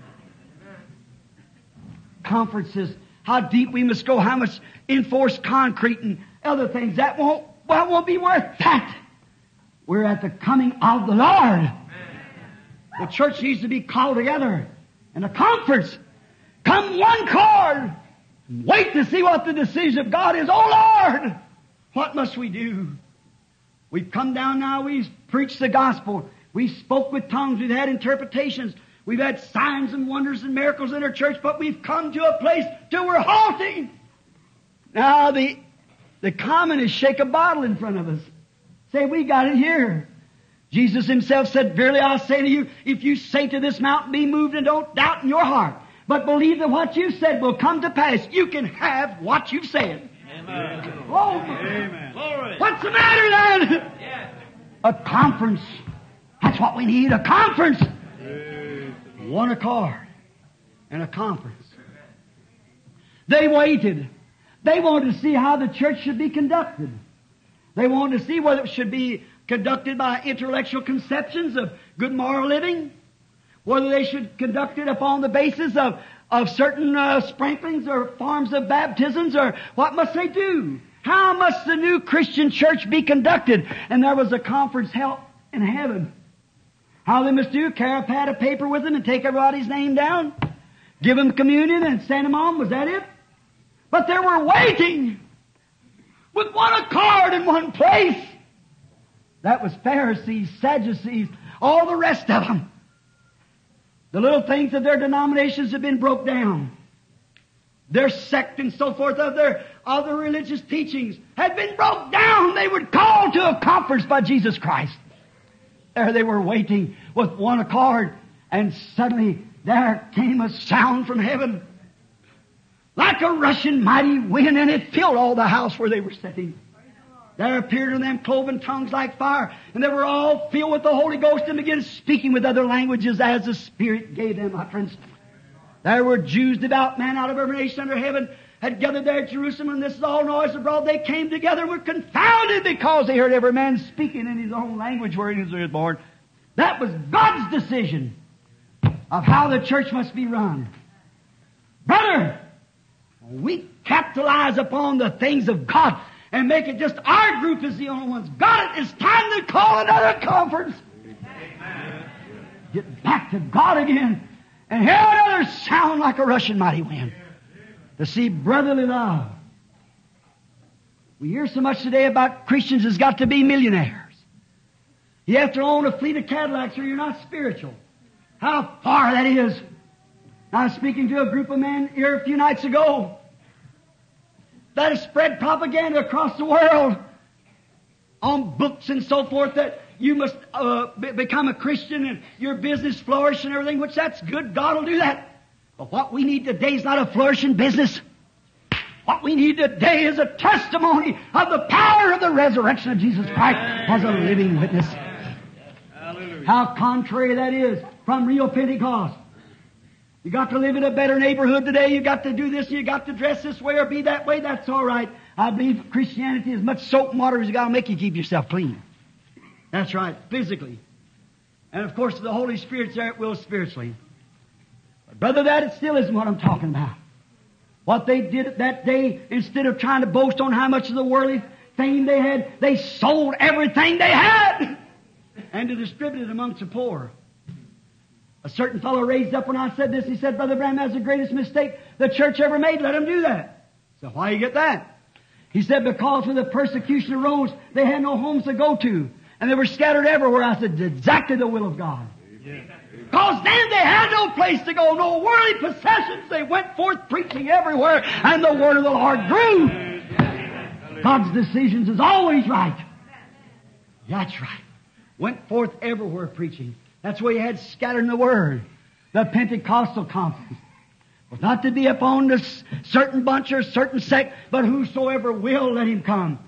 Conferences, how deep we must go, how much enforced concrete and other things. That won't, that won't be worth that. We're at the coming of the Lord. The church needs to be called together in a conference. Come one chord. Wait to see what the decision of God is. Oh Lord, what must we do? We've come down now. We've preached the gospel. We've spoke with tongues. We've had interpretations. We've had signs and wonders and miracles in our church. But we've come to a place till we're halting. Now the the communists shake a bottle in front of us. Say, we got it here. Jesus Himself said, verily I say to you, if you say to this mountain, be moved, and don't doubt in your heart, but believe that what you said will come to pass, you can have what you've said. Amen. Oh, amen. What's the matter then? Yes. A conference. That's what we need, a conference. Yes. One accord and a conference. They waited. They wanted to see how the church should be conducted. They wanted to see whether it should be conducted by intellectual conceptions of good moral living, whether they should conduct it upon the basis of, of certain uh, sprinklings or forms of baptisms, or what must they do? How must the new Christian church be conducted? And there was a conference held in heaven. How they must do, carry a pad of paper with them and take everybody's name down, give them communion and send them on. Was that it? But they were waiting with one accord in one place. That was Pharisees, Sadducees, all the rest of them. The little things of their denominations have been broke down. Their sect and so forth of their other religious teachings had been broke down. They were called to a conference by Jesus Christ. There they were waiting with one accord, and suddenly there came a sound from heaven like a rushing mighty wind, and it filled all the house where they were sitting. There appeared in them cloven tongues like fire, and they were all filled with the Holy Ghost and began speaking with other languages as the Spirit gave them utterance. There were Jews, devout men out of every nation under heaven, had gathered there at Jerusalem, and this is all noise abroad. They came together and were confounded because they heard every man speaking in his own language wherein he was born. That was God's decision of how the church must be run. Brother, we capitalize upon the things of God and make it just our group is the only ones got it. It's time to call another conference. Amen. Get back to God again and hear another sound like a rushing mighty wind. To see brotherly love. We hear so much today about Christians has got to be millionaires. You have to own a fleet of Cadillacs or you're not spiritual. How far that is. I was speaking to a group of men here a few nights ago that has spread propaganda across the world on books and so forth that you must uh, be- become a Christian and your business flourish and everything, which that's good. God will do that. But what we need today is not a flourishing business. What we need today is a testimony of the power of the resurrection of Jesus Christ as a living witness. Hallelujah. How contrary that is from real Pentecost. You got to live in a better neighborhood today. You got to do this. You got to dress this way or be that way. That's all right. I believe Christianity is much soap and water as you got to make you keep yourself clean. That's right, physically. And of course, the Holy Spirit's there at will spiritually. But brother, that it still isn't what I'm talking about. What they did that day, instead of trying to boast on how much of the worldly fame they had, they sold everything they had and to distribute it amongst the poor. A certain fellow raised up when I said this. He said, Brother Branham, that's the greatest mistake the church ever made. Let him do that. So why you get that? He said, because when the persecution arose, they had no homes to go to. And they were scattered everywhere. I said, exactly the will of God. Because then they had no place to go, no worldly possessions. They went forth preaching everywhere, and the word of the Lord grew. God's decisions is always right. That's right. Went forth everywhere preaching. That's where you had scattered in the word. The Pentecostal conference was not to be upon this certain bunch or certain sect, but whosoever will, let him come.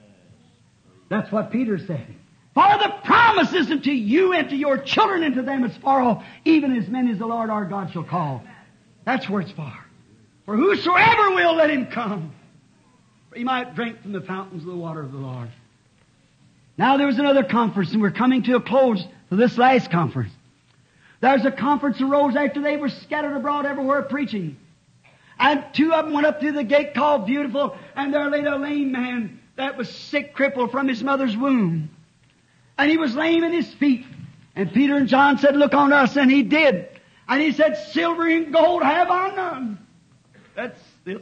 That's what Peter said. For the promise is unto you and to your children and to them as far off, even as many as the Lord our God shall call. That's where it's far. For whosoever will, let him come. For he might drink from the fountains of the water of the Lord. Now there was another conference, and we're coming to a close for this last conference. There's a conference arose after they were scattered abroad everywhere preaching. And two of them went up through the gate called Beautiful, and there laid a lame man that was sick, crippled from his mother's womb. And he was lame in his feet. And Peter and John said, look on us. And he did. And he said, silver and gold have I none. That's it.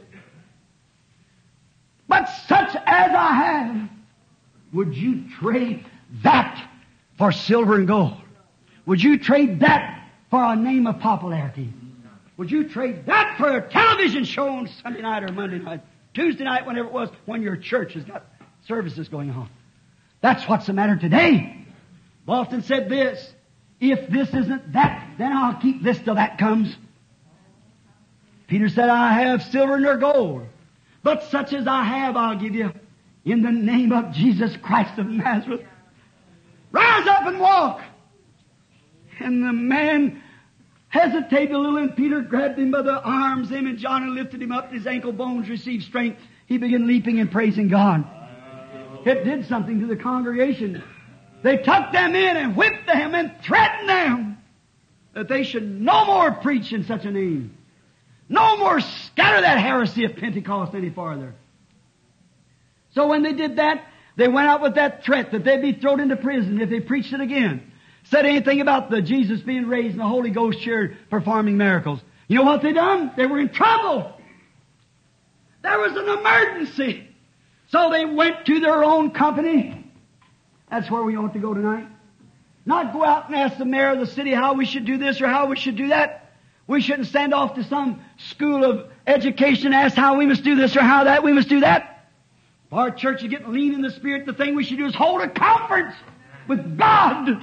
But such as I have, would you trade that for silver and gold? Would you trade that for a name of popularity? Would you trade that for a television show on Sunday night or Monday night, Tuesday night, whenever it was, when your church has got services going on? That's what's the matter today. I've often said this, if this isn't that, then I'll keep this till that comes. Peter said, I have silver nor gold, but such as I have I'll give you in the name of Jesus Christ of Nazareth. Rise up and walk. And the man hesitated a little, and Peter grabbed him by the arms, him and John, and lifted him up. His ankle bones received strength. He began leaping and praising God. It did something to the congregation. They took them in and whipped them and threatened them that they should no more preach in such a name. No more scatter that heresy of Pentecost any farther. So when they did that, they went out with that threat that they'd be thrown into prison if they preached it again. Said anything about the Jesus being raised and the Holy Ghost here performing miracles. You know what they done? They were in trouble. There was an emergency. So they went to their own company. That's where we ought to go tonight. Not go out and ask the mayor of the city how we should do this or how we should do that. We shouldn't stand off to some school of education and ask how we must do this or how that we must do that. If our church is getting lean in the Spirit, the thing we should do is hold a conference with God.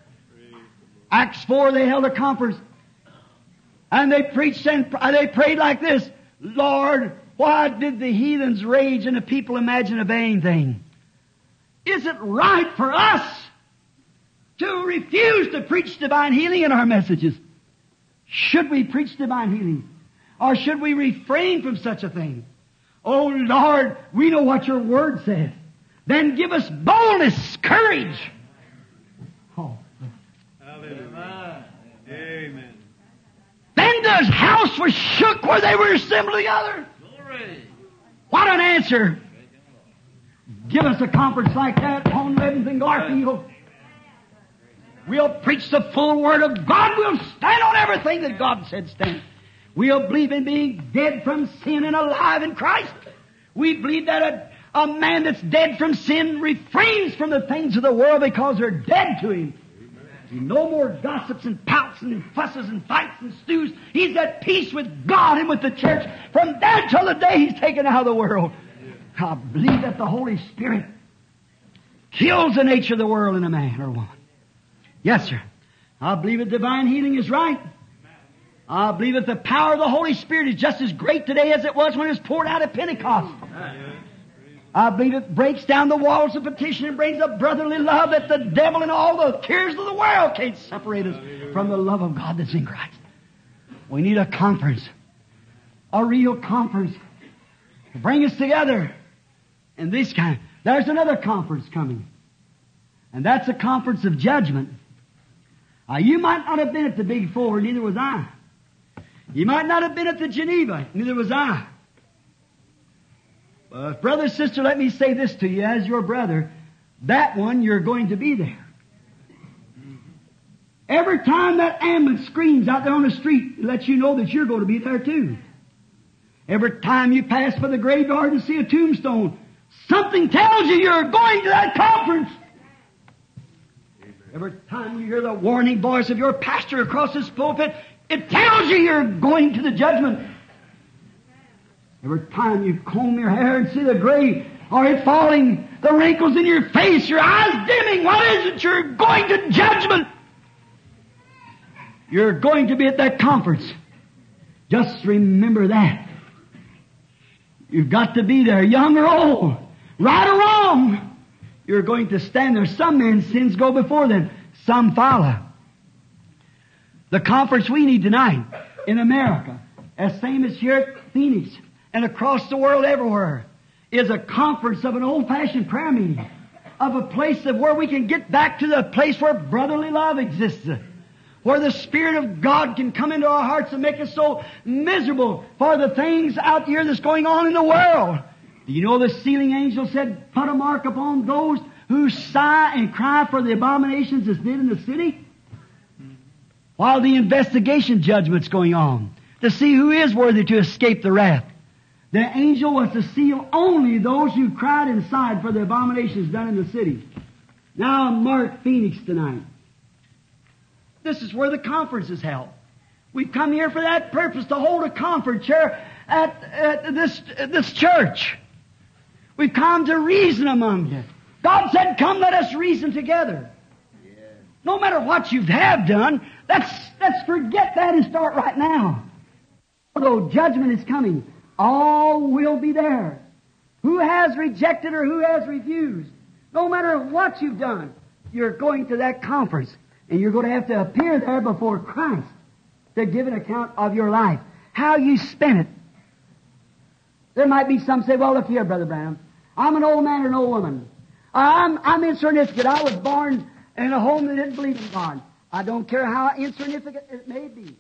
Acts four, they held a conference. And they preached and they prayed like this. Lord, why did the heathens rage and the people imagine a vain thing? Is it right for us to refuse to preach divine healing in our messages? Should we preach divine healing? Or should we refrain from such a thing? Oh Lord, we know what your word says. Then give us boldness, courage. Oh. Hallelujah. Amen. Then the house was shook where they were assembled together. Glory. What an answer. Give us a conference like that on Lebanon and Garfield. We'll preach the full Word of God. We'll stand on everything that God said stand. We'll believe in being dead from sin and alive in Christ. We believe that a, a man that's dead from sin refrains from the things of the world because they're dead to him. No more gossips and pouts and fusses and fights and stews. He's at peace with God and with the church from there till the day he's taken out of the world. I believe that the Holy Spirit kills the nature of the world in a man or woman. Yes, sir. I believe that divine healing is right. I believe that the power of the Holy Spirit is just as great today as it was when it was poured out at Pentecost. I believe it breaks down the walls of petition and brings a brotherly love that the devil and all the cares of the world can't separate us from the love of God that's in Christ. We need a conference. A real conference. To bring us together. And this kind. There's another conference coming. And that's a conference of judgment. Now, you might not have been at the Big Four, neither was I. You might not have been at the Geneva, neither was I. But brother, sister, let me say this to you as your brother. That one, you're going to be there. Every time that ambulance screams out there on the street, it lets you know that you're going to be there too. Every time you pass by the graveyard and see a tombstone, something tells you you're going to that conference. Every time you hear the warning voice of your pastor across this pulpit, it tells you you're going to the judgment. Every time you comb your hair and see the gray, or it falling, the wrinkles in your face, your eyes dimming, what is it? You're going to judgment. You're going to be at that conference. Just remember that. You've got to be there, young or old, right or wrong. You're going to stand there. Some men's sins go before them. Some follow. The conference we need tonight in America, as same as here at Phoenix and across the world everywhere, is a conference of an old-fashioned prayer meeting, of a place of where we can get back to the place where brotherly love exists, where the Spirit of God can come into our hearts and make us so miserable for the things out here that's going on in the world. Do you know the sealing angel said, put a mark upon those who sigh and cry for the abominations that's did in the city? While the investigation judgment's going on, to see who is worthy to escape the wrath. The angel was to seal only those who cried and sighed for the abominations done in the city. Now mark Phoenix tonight. This is where the conference is held. We've come here for that purpose, to hold a conference here at, at this, at this church. We've come to reason among you. God said, come, let us reason together. Yeah. No matter what you have done, let's, let's forget that and start right now. Although judgment is coming, all will be there. Who has rejected or who has refused? No matter what you've done, you're going to that conference. And you're going to have to appear there before Christ to give an account of your life. How you spent it. There might be some say, well, look here, Brother Branham. I'm an old man or an old woman. I'm, I'm insignificant. I was born in a home that didn't believe in God. I don't care how insignificant it may be.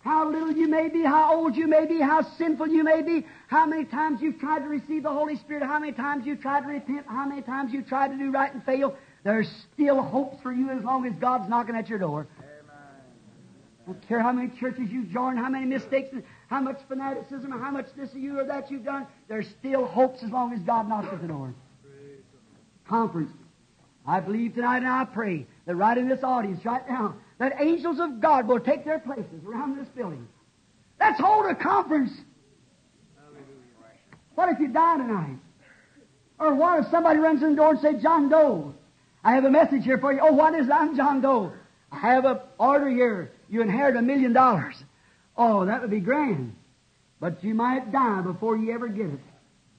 how little you may be, how old you may be, how sinful you may be, how many times you've tried to receive the Holy Spirit, how many times you've tried to repent, how many times you've tried to do right and fail, there's still hopes for you as long as God's knocking at your door. I don't care how many churches you've joined, how many mistakes, how much fanaticism, or how much this or you or that you've done, there's still hopes as long as God knocks at the door. Conference. I believe tonight and I pray that right in this audience, right now, that angels of God will take their places around this building. Let's hold a conference. What if you die tonight? Or what if somebody runs in the door and says, John Doe, I have a message here for you. Oh, what is it? I'm John Doe. I have an order here. You inherit a million dollars. Oh, that would be grand. But you might die before you ever get it.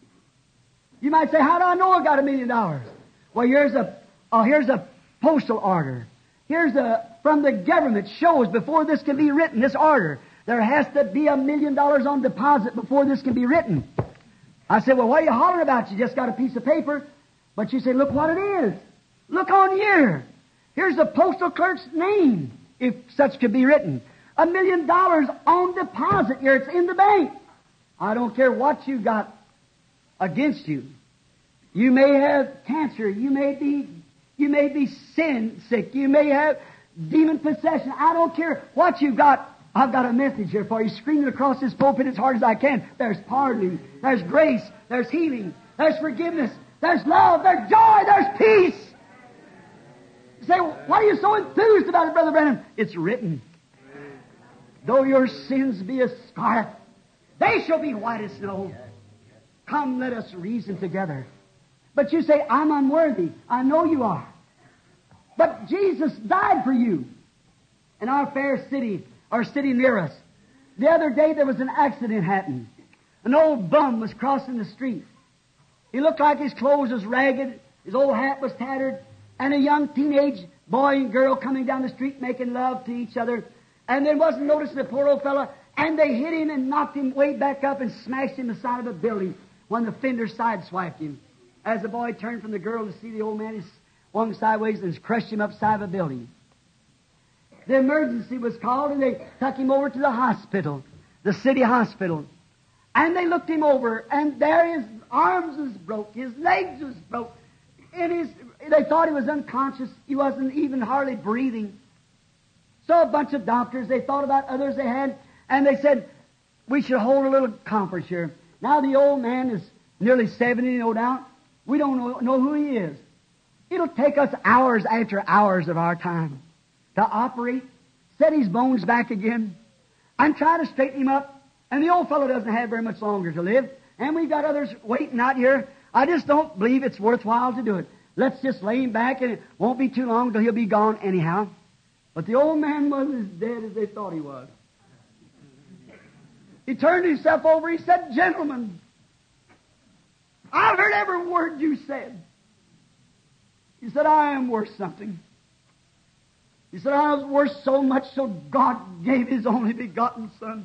You might say, how do I know I got a million dollars? Well, here's a, oh, here's a postal order. Here's a, from the government shows before this can be written, this order, there has to be a million dollars on deposit before this can be written. I said, well, what are you hollering about? You just got a piece of paper. But you say, look what it is. Look on here. Here's the postal clerk's name, if such could be written. A million dollars on deposit here. It's in the bank. I don't care what you got against you. You may have cancer. You may be, you may be sin sick. You may have demon possession. I don't care what you got. I've got a message here for you, screaming across this pulpit as hard as I can. There's pardoning. There's grace. There's healing. There's forgiveness. There's love. There's joy. There's peace. You say, why are you so enthused about it, Brother Branham? It's written. Though your sins be as scarlet, they shall be white as snow. Come, let us reason together. But you say, I'm unworthy. I know you are. But Jesus died for you. In our fair city, our city near us, the other day there was an accident happening. An old bum was crossing the street. He looked like his clothes was ragged, his old hat was tattered, and a young teenage boy and girl coming down the street making love to each other, and then wasn't noticing the poor old fella, and they hit him and knocked him way back up and smashed him the side of a building when the fender sideswiped him. As the boy turned from the girl to see the old man, he swung sideways and crushed him upside of a building. The emergency was called, and they took him over to the hospital, the city hospital. And they looked him over, and there his arms was broke, his legs was broke, and his, they thought he was unconscious. He wasn't even hardly breathing. So a bunch of doctors, they thought about others they had, and they said, we should hold a little conference here. Now the old man is nearly seventy, no doubt. We don't know, know who he is. It'll take us hours after hours of our time to operate, set his bones back again, and try to straighten him up. And the old fellow doesn't have very much longer to live. And we've got others waiting out here. I just don't believe it's worthwhile to do it. Let's just lay him back, and it won't be too long till he'll be gone anyhow. But the old man wasn't as dead as they thought he was. He turned himself over. He said, gentlemen, I've heard every word you said. He said, I am worth something. He said, I was worth so much so God gave His only begotten Son,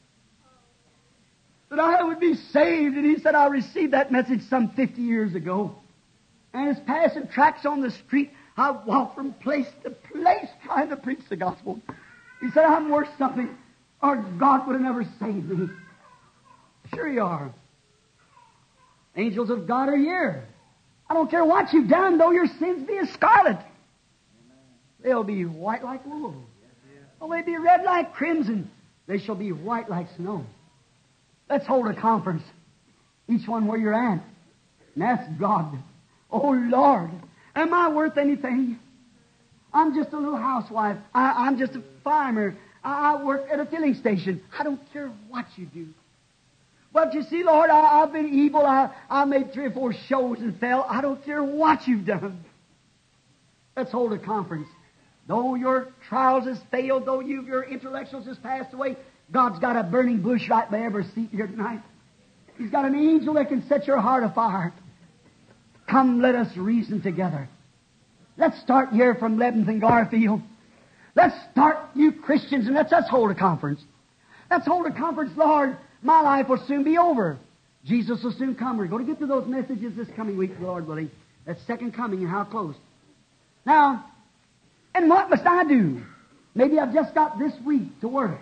that I would be saved. And he said, I received that message some fifty years ago. And as passing tracks on the street, I walked from place to place trying to preach the gospel. He said, I'm worth something, or God would have never saved me. Sure you are. Angels of God are here. I don't care what you've done, though your sins be as scarlet. They'll be white like wool. Though they be red like crimson, they shall be white like snow. Let's hold a conference, each one where you're at, and ask God, oh Lord, am I worth anything? I'm just a little housewife. I, I'm just a farmer. I, I work at a filling station. I don't care what you do. But you see, Lord, I, I've been evil. I, I made three or four shows and fell. I don't care what you've done. Let's hold a conference. Though your trials has failed, though you, your intellectuals has passed away, God's got a burning bush right by every seat here tonight. He's got an angel that can set your heart afire. Come, let us reason together. Let's start here from Lebanon and Garfield. Let's start, you Christians, and let's us hold a conference. Let's hold a conference, Lord. My life will soon be over. Jesus will soon come. We're going to get to those messages this coming week, Lord willing. That second coming and how close. Now, and what must I do? Maybe I've just got this week to work.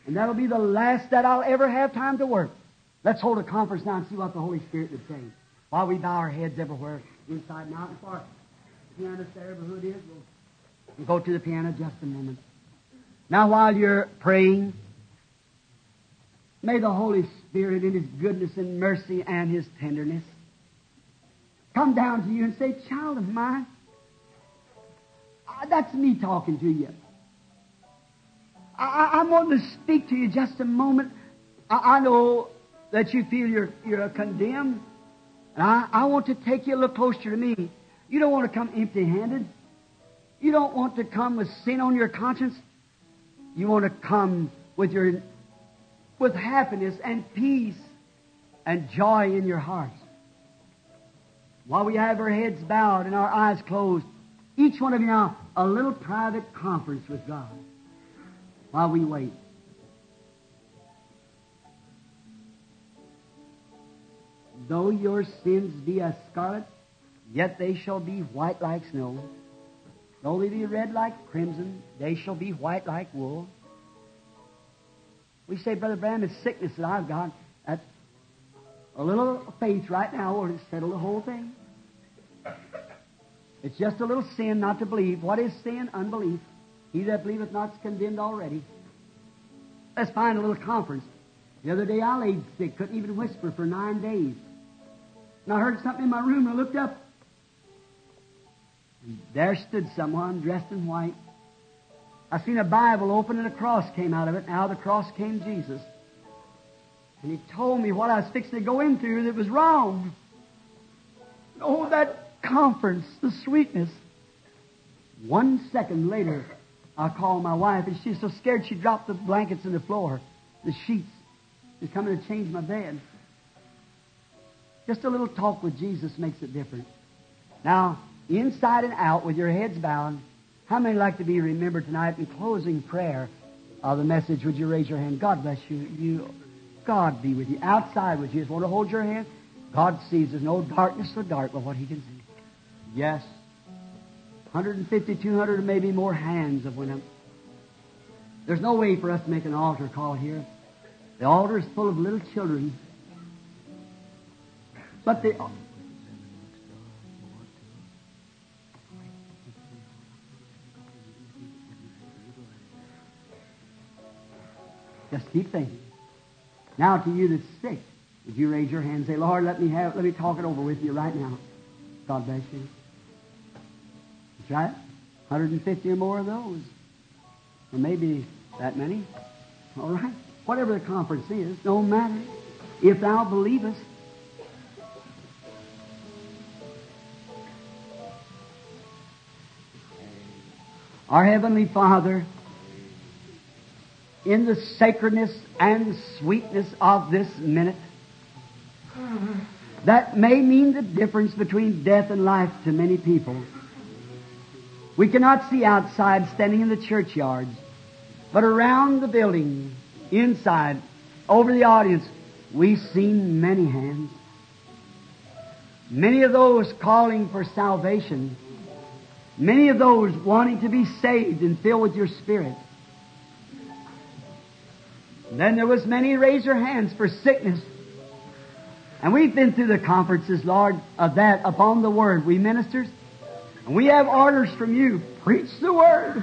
And that'll be the last that I'll ever have time to work. Let's hold a conference now and see what the Holy Spirit would say. While we bow our heads everywhere, inside and out, as far as the pianist there, who it is, we'll, we'll go to the piano just a moment. Now while you're praying, may the Holy Spirit in His goodness and mercy and His tenderness come down to you and say, child of mine, uh, that's me talking to you. I, I, I'm wanting to speak to you just a moment. I, I know that you feel you're, you're condemned. And I, I want to take you a little closer to me. You don't want to come empty-handed. You don't want to come with sin on your conscience. You want to come with your with happiness and peace and joy in your hearts. While we have our heads bowed and our eyes closed, each one of you now, a little private conference with God while we wait. Though your sins be as scarlet, yet they shall be white like snow. Though they be red like crimson, they shall be white like wool. We say, Brother Branham, it's sickness that I've got. That's a little faith right now will settle the whole thing. It's just a little sin not to believe. What is sin? Unbelief. He that believeth not is condemned already. Let's find a little conference. The other day I laid sick, couldn't even whisper for nine days. And I heard something in my room and I looked up. And there stood someone dressed in white. I seen a Bible open and a cross came out of it. And out of the cross came Jesus. And He told me what I was fixing to go into that was wrong. Oh, that conference, the sweetness. One second later, I called my wife, and she was so scared she dropped the blankets on the floor, the sheets. She's coming to change my bed. Just a little talk with Jesus makes it different. Now, inside and out, with your heads bowed, how many like to be remembered tonight in closing prayer of the message? Would you raise your hand? God bless you. You, God be with you. Outside with you. Just want to hold your hand. God sees there's no darkness so dark but what He can see. Yes. one hundred fifty, two hundred, or maybe more hands have went up. There's no way for us to make an altar call here. The altar is full of little children. But the... Just keep thinking. Now to you that's sick, would you raise your hand and say, Lord, let me have, let me talk it over with you right now. God bless you. That's right. one hundred fifty or more of those. Or maybe that many. All right. Whatever the conference is, no matter. If thou believest. Our Heavenly Father, in the sacredness and sweetness of this minute, that may mean the difference between death and life to many people. We cannot see outside standing in the churchyards, but around the building, inside, over the audience, we've seen many hands. Many of those calling for salvation. Many of those wanting to be saved and filled with your Spirit. And then there was many raise their hands for sickness. And we've been through the conferences, Lord, of that upon the Word. We ministers, and we have orders from you. Preach the Word.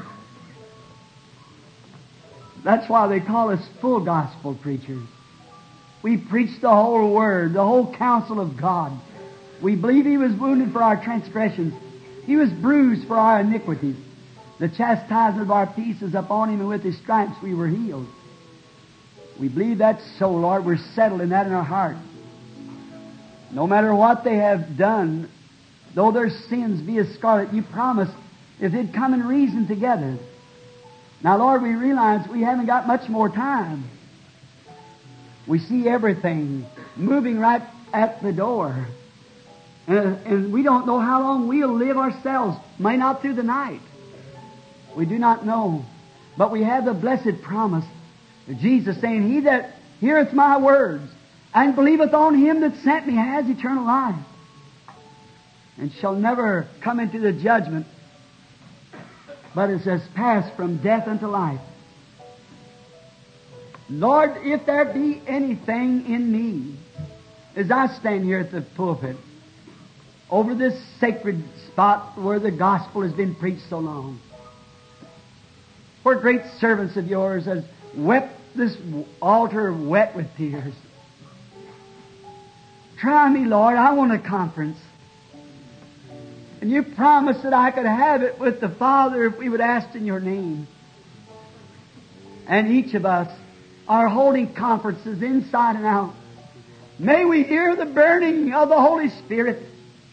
That's why they call us full gospel preachers. We preach the whole Word, the whole counsel of God. We believe He was wounded for our transgressions. He was bruised for our iniquities. The chastisement of our peace is upon Him, and with His stripes we were healed. We believe that's so, Lord. We're settled in that in our heart. No matter what they have done, though their sins be as scarlet, you promised if they'd come and reason together. Now, Lord, we realize we haven't got much more time. We see everything moving right at the door. And, and we don't know how long we'll live ourselves. May not through the night. We do not know. But we have the blessed promise of Jesus saying, He that heareth my words and believeth on Him that sent me has eternal life, and shall never come into the judgment, but it has passed from death unto life. Lord, if there be anything in me, as I stand here at the pulpit, over this sacred spot where the gospel has been preached so long, where great servants of yours has wept this altar wet with tears. Try me, Lord. I want a conference. And you promised that I could have it with the Father if we would ask in your name. And each of us are holding conferences inside and out. May we hear the burning of the Holy Spirit.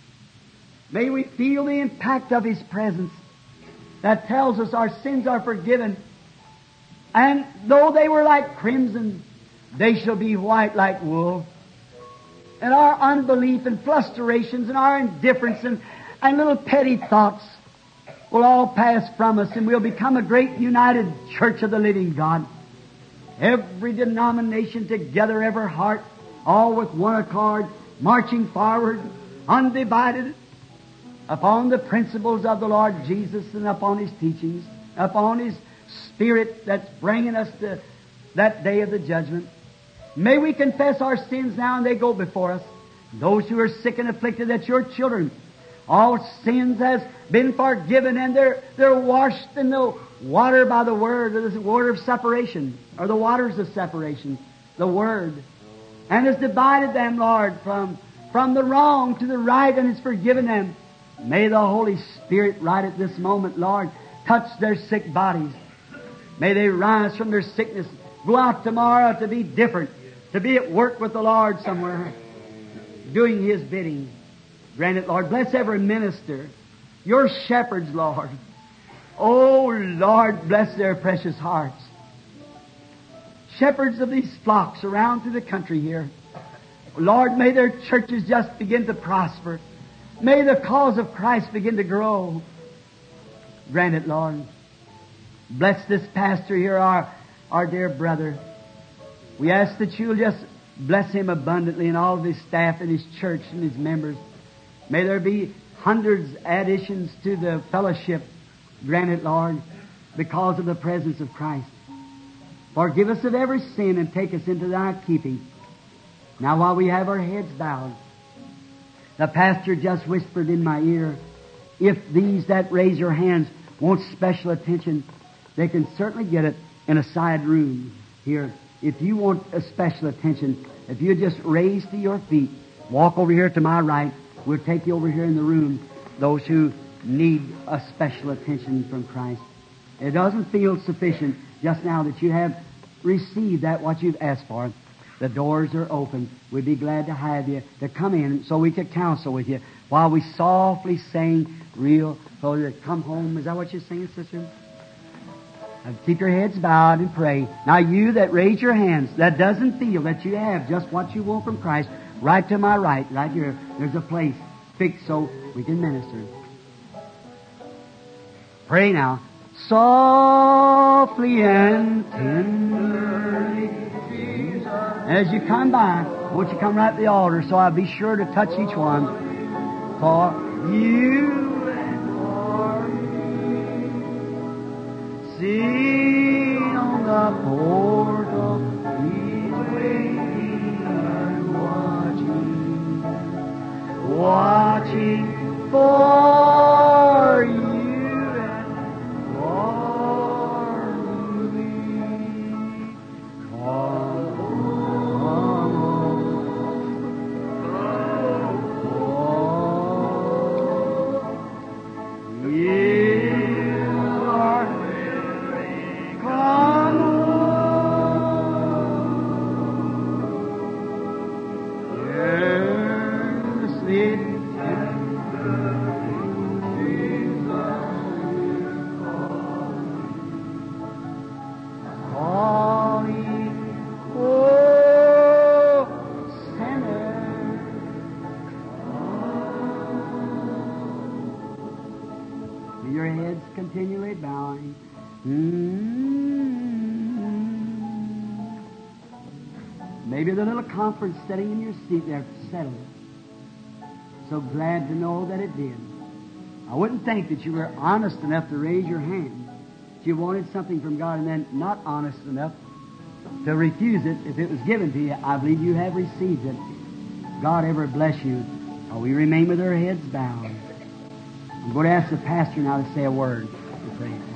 May we feel the impact of His presence that tells us our sins are forgiven. And though they were like crimson, they shall be white like wool. And our unbelief and frustrations and our indifference and, and little petty thoughts will all pass from us, and we'll become a great united church of the living God. Every denomination together, every heart, all with one accord, marching forward, undivided, upon the principles of the Lord Jesus and upon His teachings, upon His Spirit that's bringing us to that day of the judgment. May we confess our sins now and they go before us. Those who are sick and afflicted, that's your children. All sins has been forgiven, and they're, they're washed in the water by the Word, or the water of separation, or the waters of separation, the Word. And has divided them, Lord, from, from the wrong to the right, and has forgiven them. May the Holy Spirit right at this moment, Lord, touch their sick bodies. May they rise from their sickness, go out tomorrow to be different, to be at work with the Lord somewhere, doing His bidding. Grant it, Lord. Bless every minister, your shepherds, Lord. Oh, Lord, bless their precious hearts. Shepherds of these flocks around through the country here. Lord, may their churches just begin to prosper. May the cause of Christ begin to grow. Grant it, Lord. Bless this pastor here, our, our dear brother. We ask that you'll just bless him abundantly and all of his staff and his church and his members. May there be hundreds additions to the fellowship. Grant it, Lord, because of the presence of Christ. Forgive us of every sin and take us into Thy keeping. Now, while we have our heads bowed, the pastor just whispered in my ear, if these that raise your hands want special attention, they can certainly get it in a side room here. If you want a special attention, if you just raise to your feet, walk over here to my right, we'll take you over here in the room, those who need a special attention from Christ. It doesn't feel sufficient just now that you have received that what you've asked for. The doors are open. We'd be glad to have you to come in so we could counsel with you while we softly sing real, so that come home. Is that what you're singing, sister? Now keep your heads bowed and pray. Now you that raise your hands, that doesn't feel that you have just what you want from Christ, right to my right, right here, there's a place fixed so we can minister. Pray now. Softly and tenderly, as you come by, won't you come right to the altar so I'll be sure to touch each one. For you and for me, see on the portal, He's waiting and watching, watching for you. Continually bowing. Mm-hmm. Maybe the little conference sitting in your seat there settled it. So glad to know that it did. I wouldn't think that you were honest enough to raise your hand. That you wanted something from God and then not honest enough to refuse it. If it was given to you, I believe you have received it. God ever bless you. While we remain with our heads bowed. I'm going to ask the pastor now to say a word. To pray.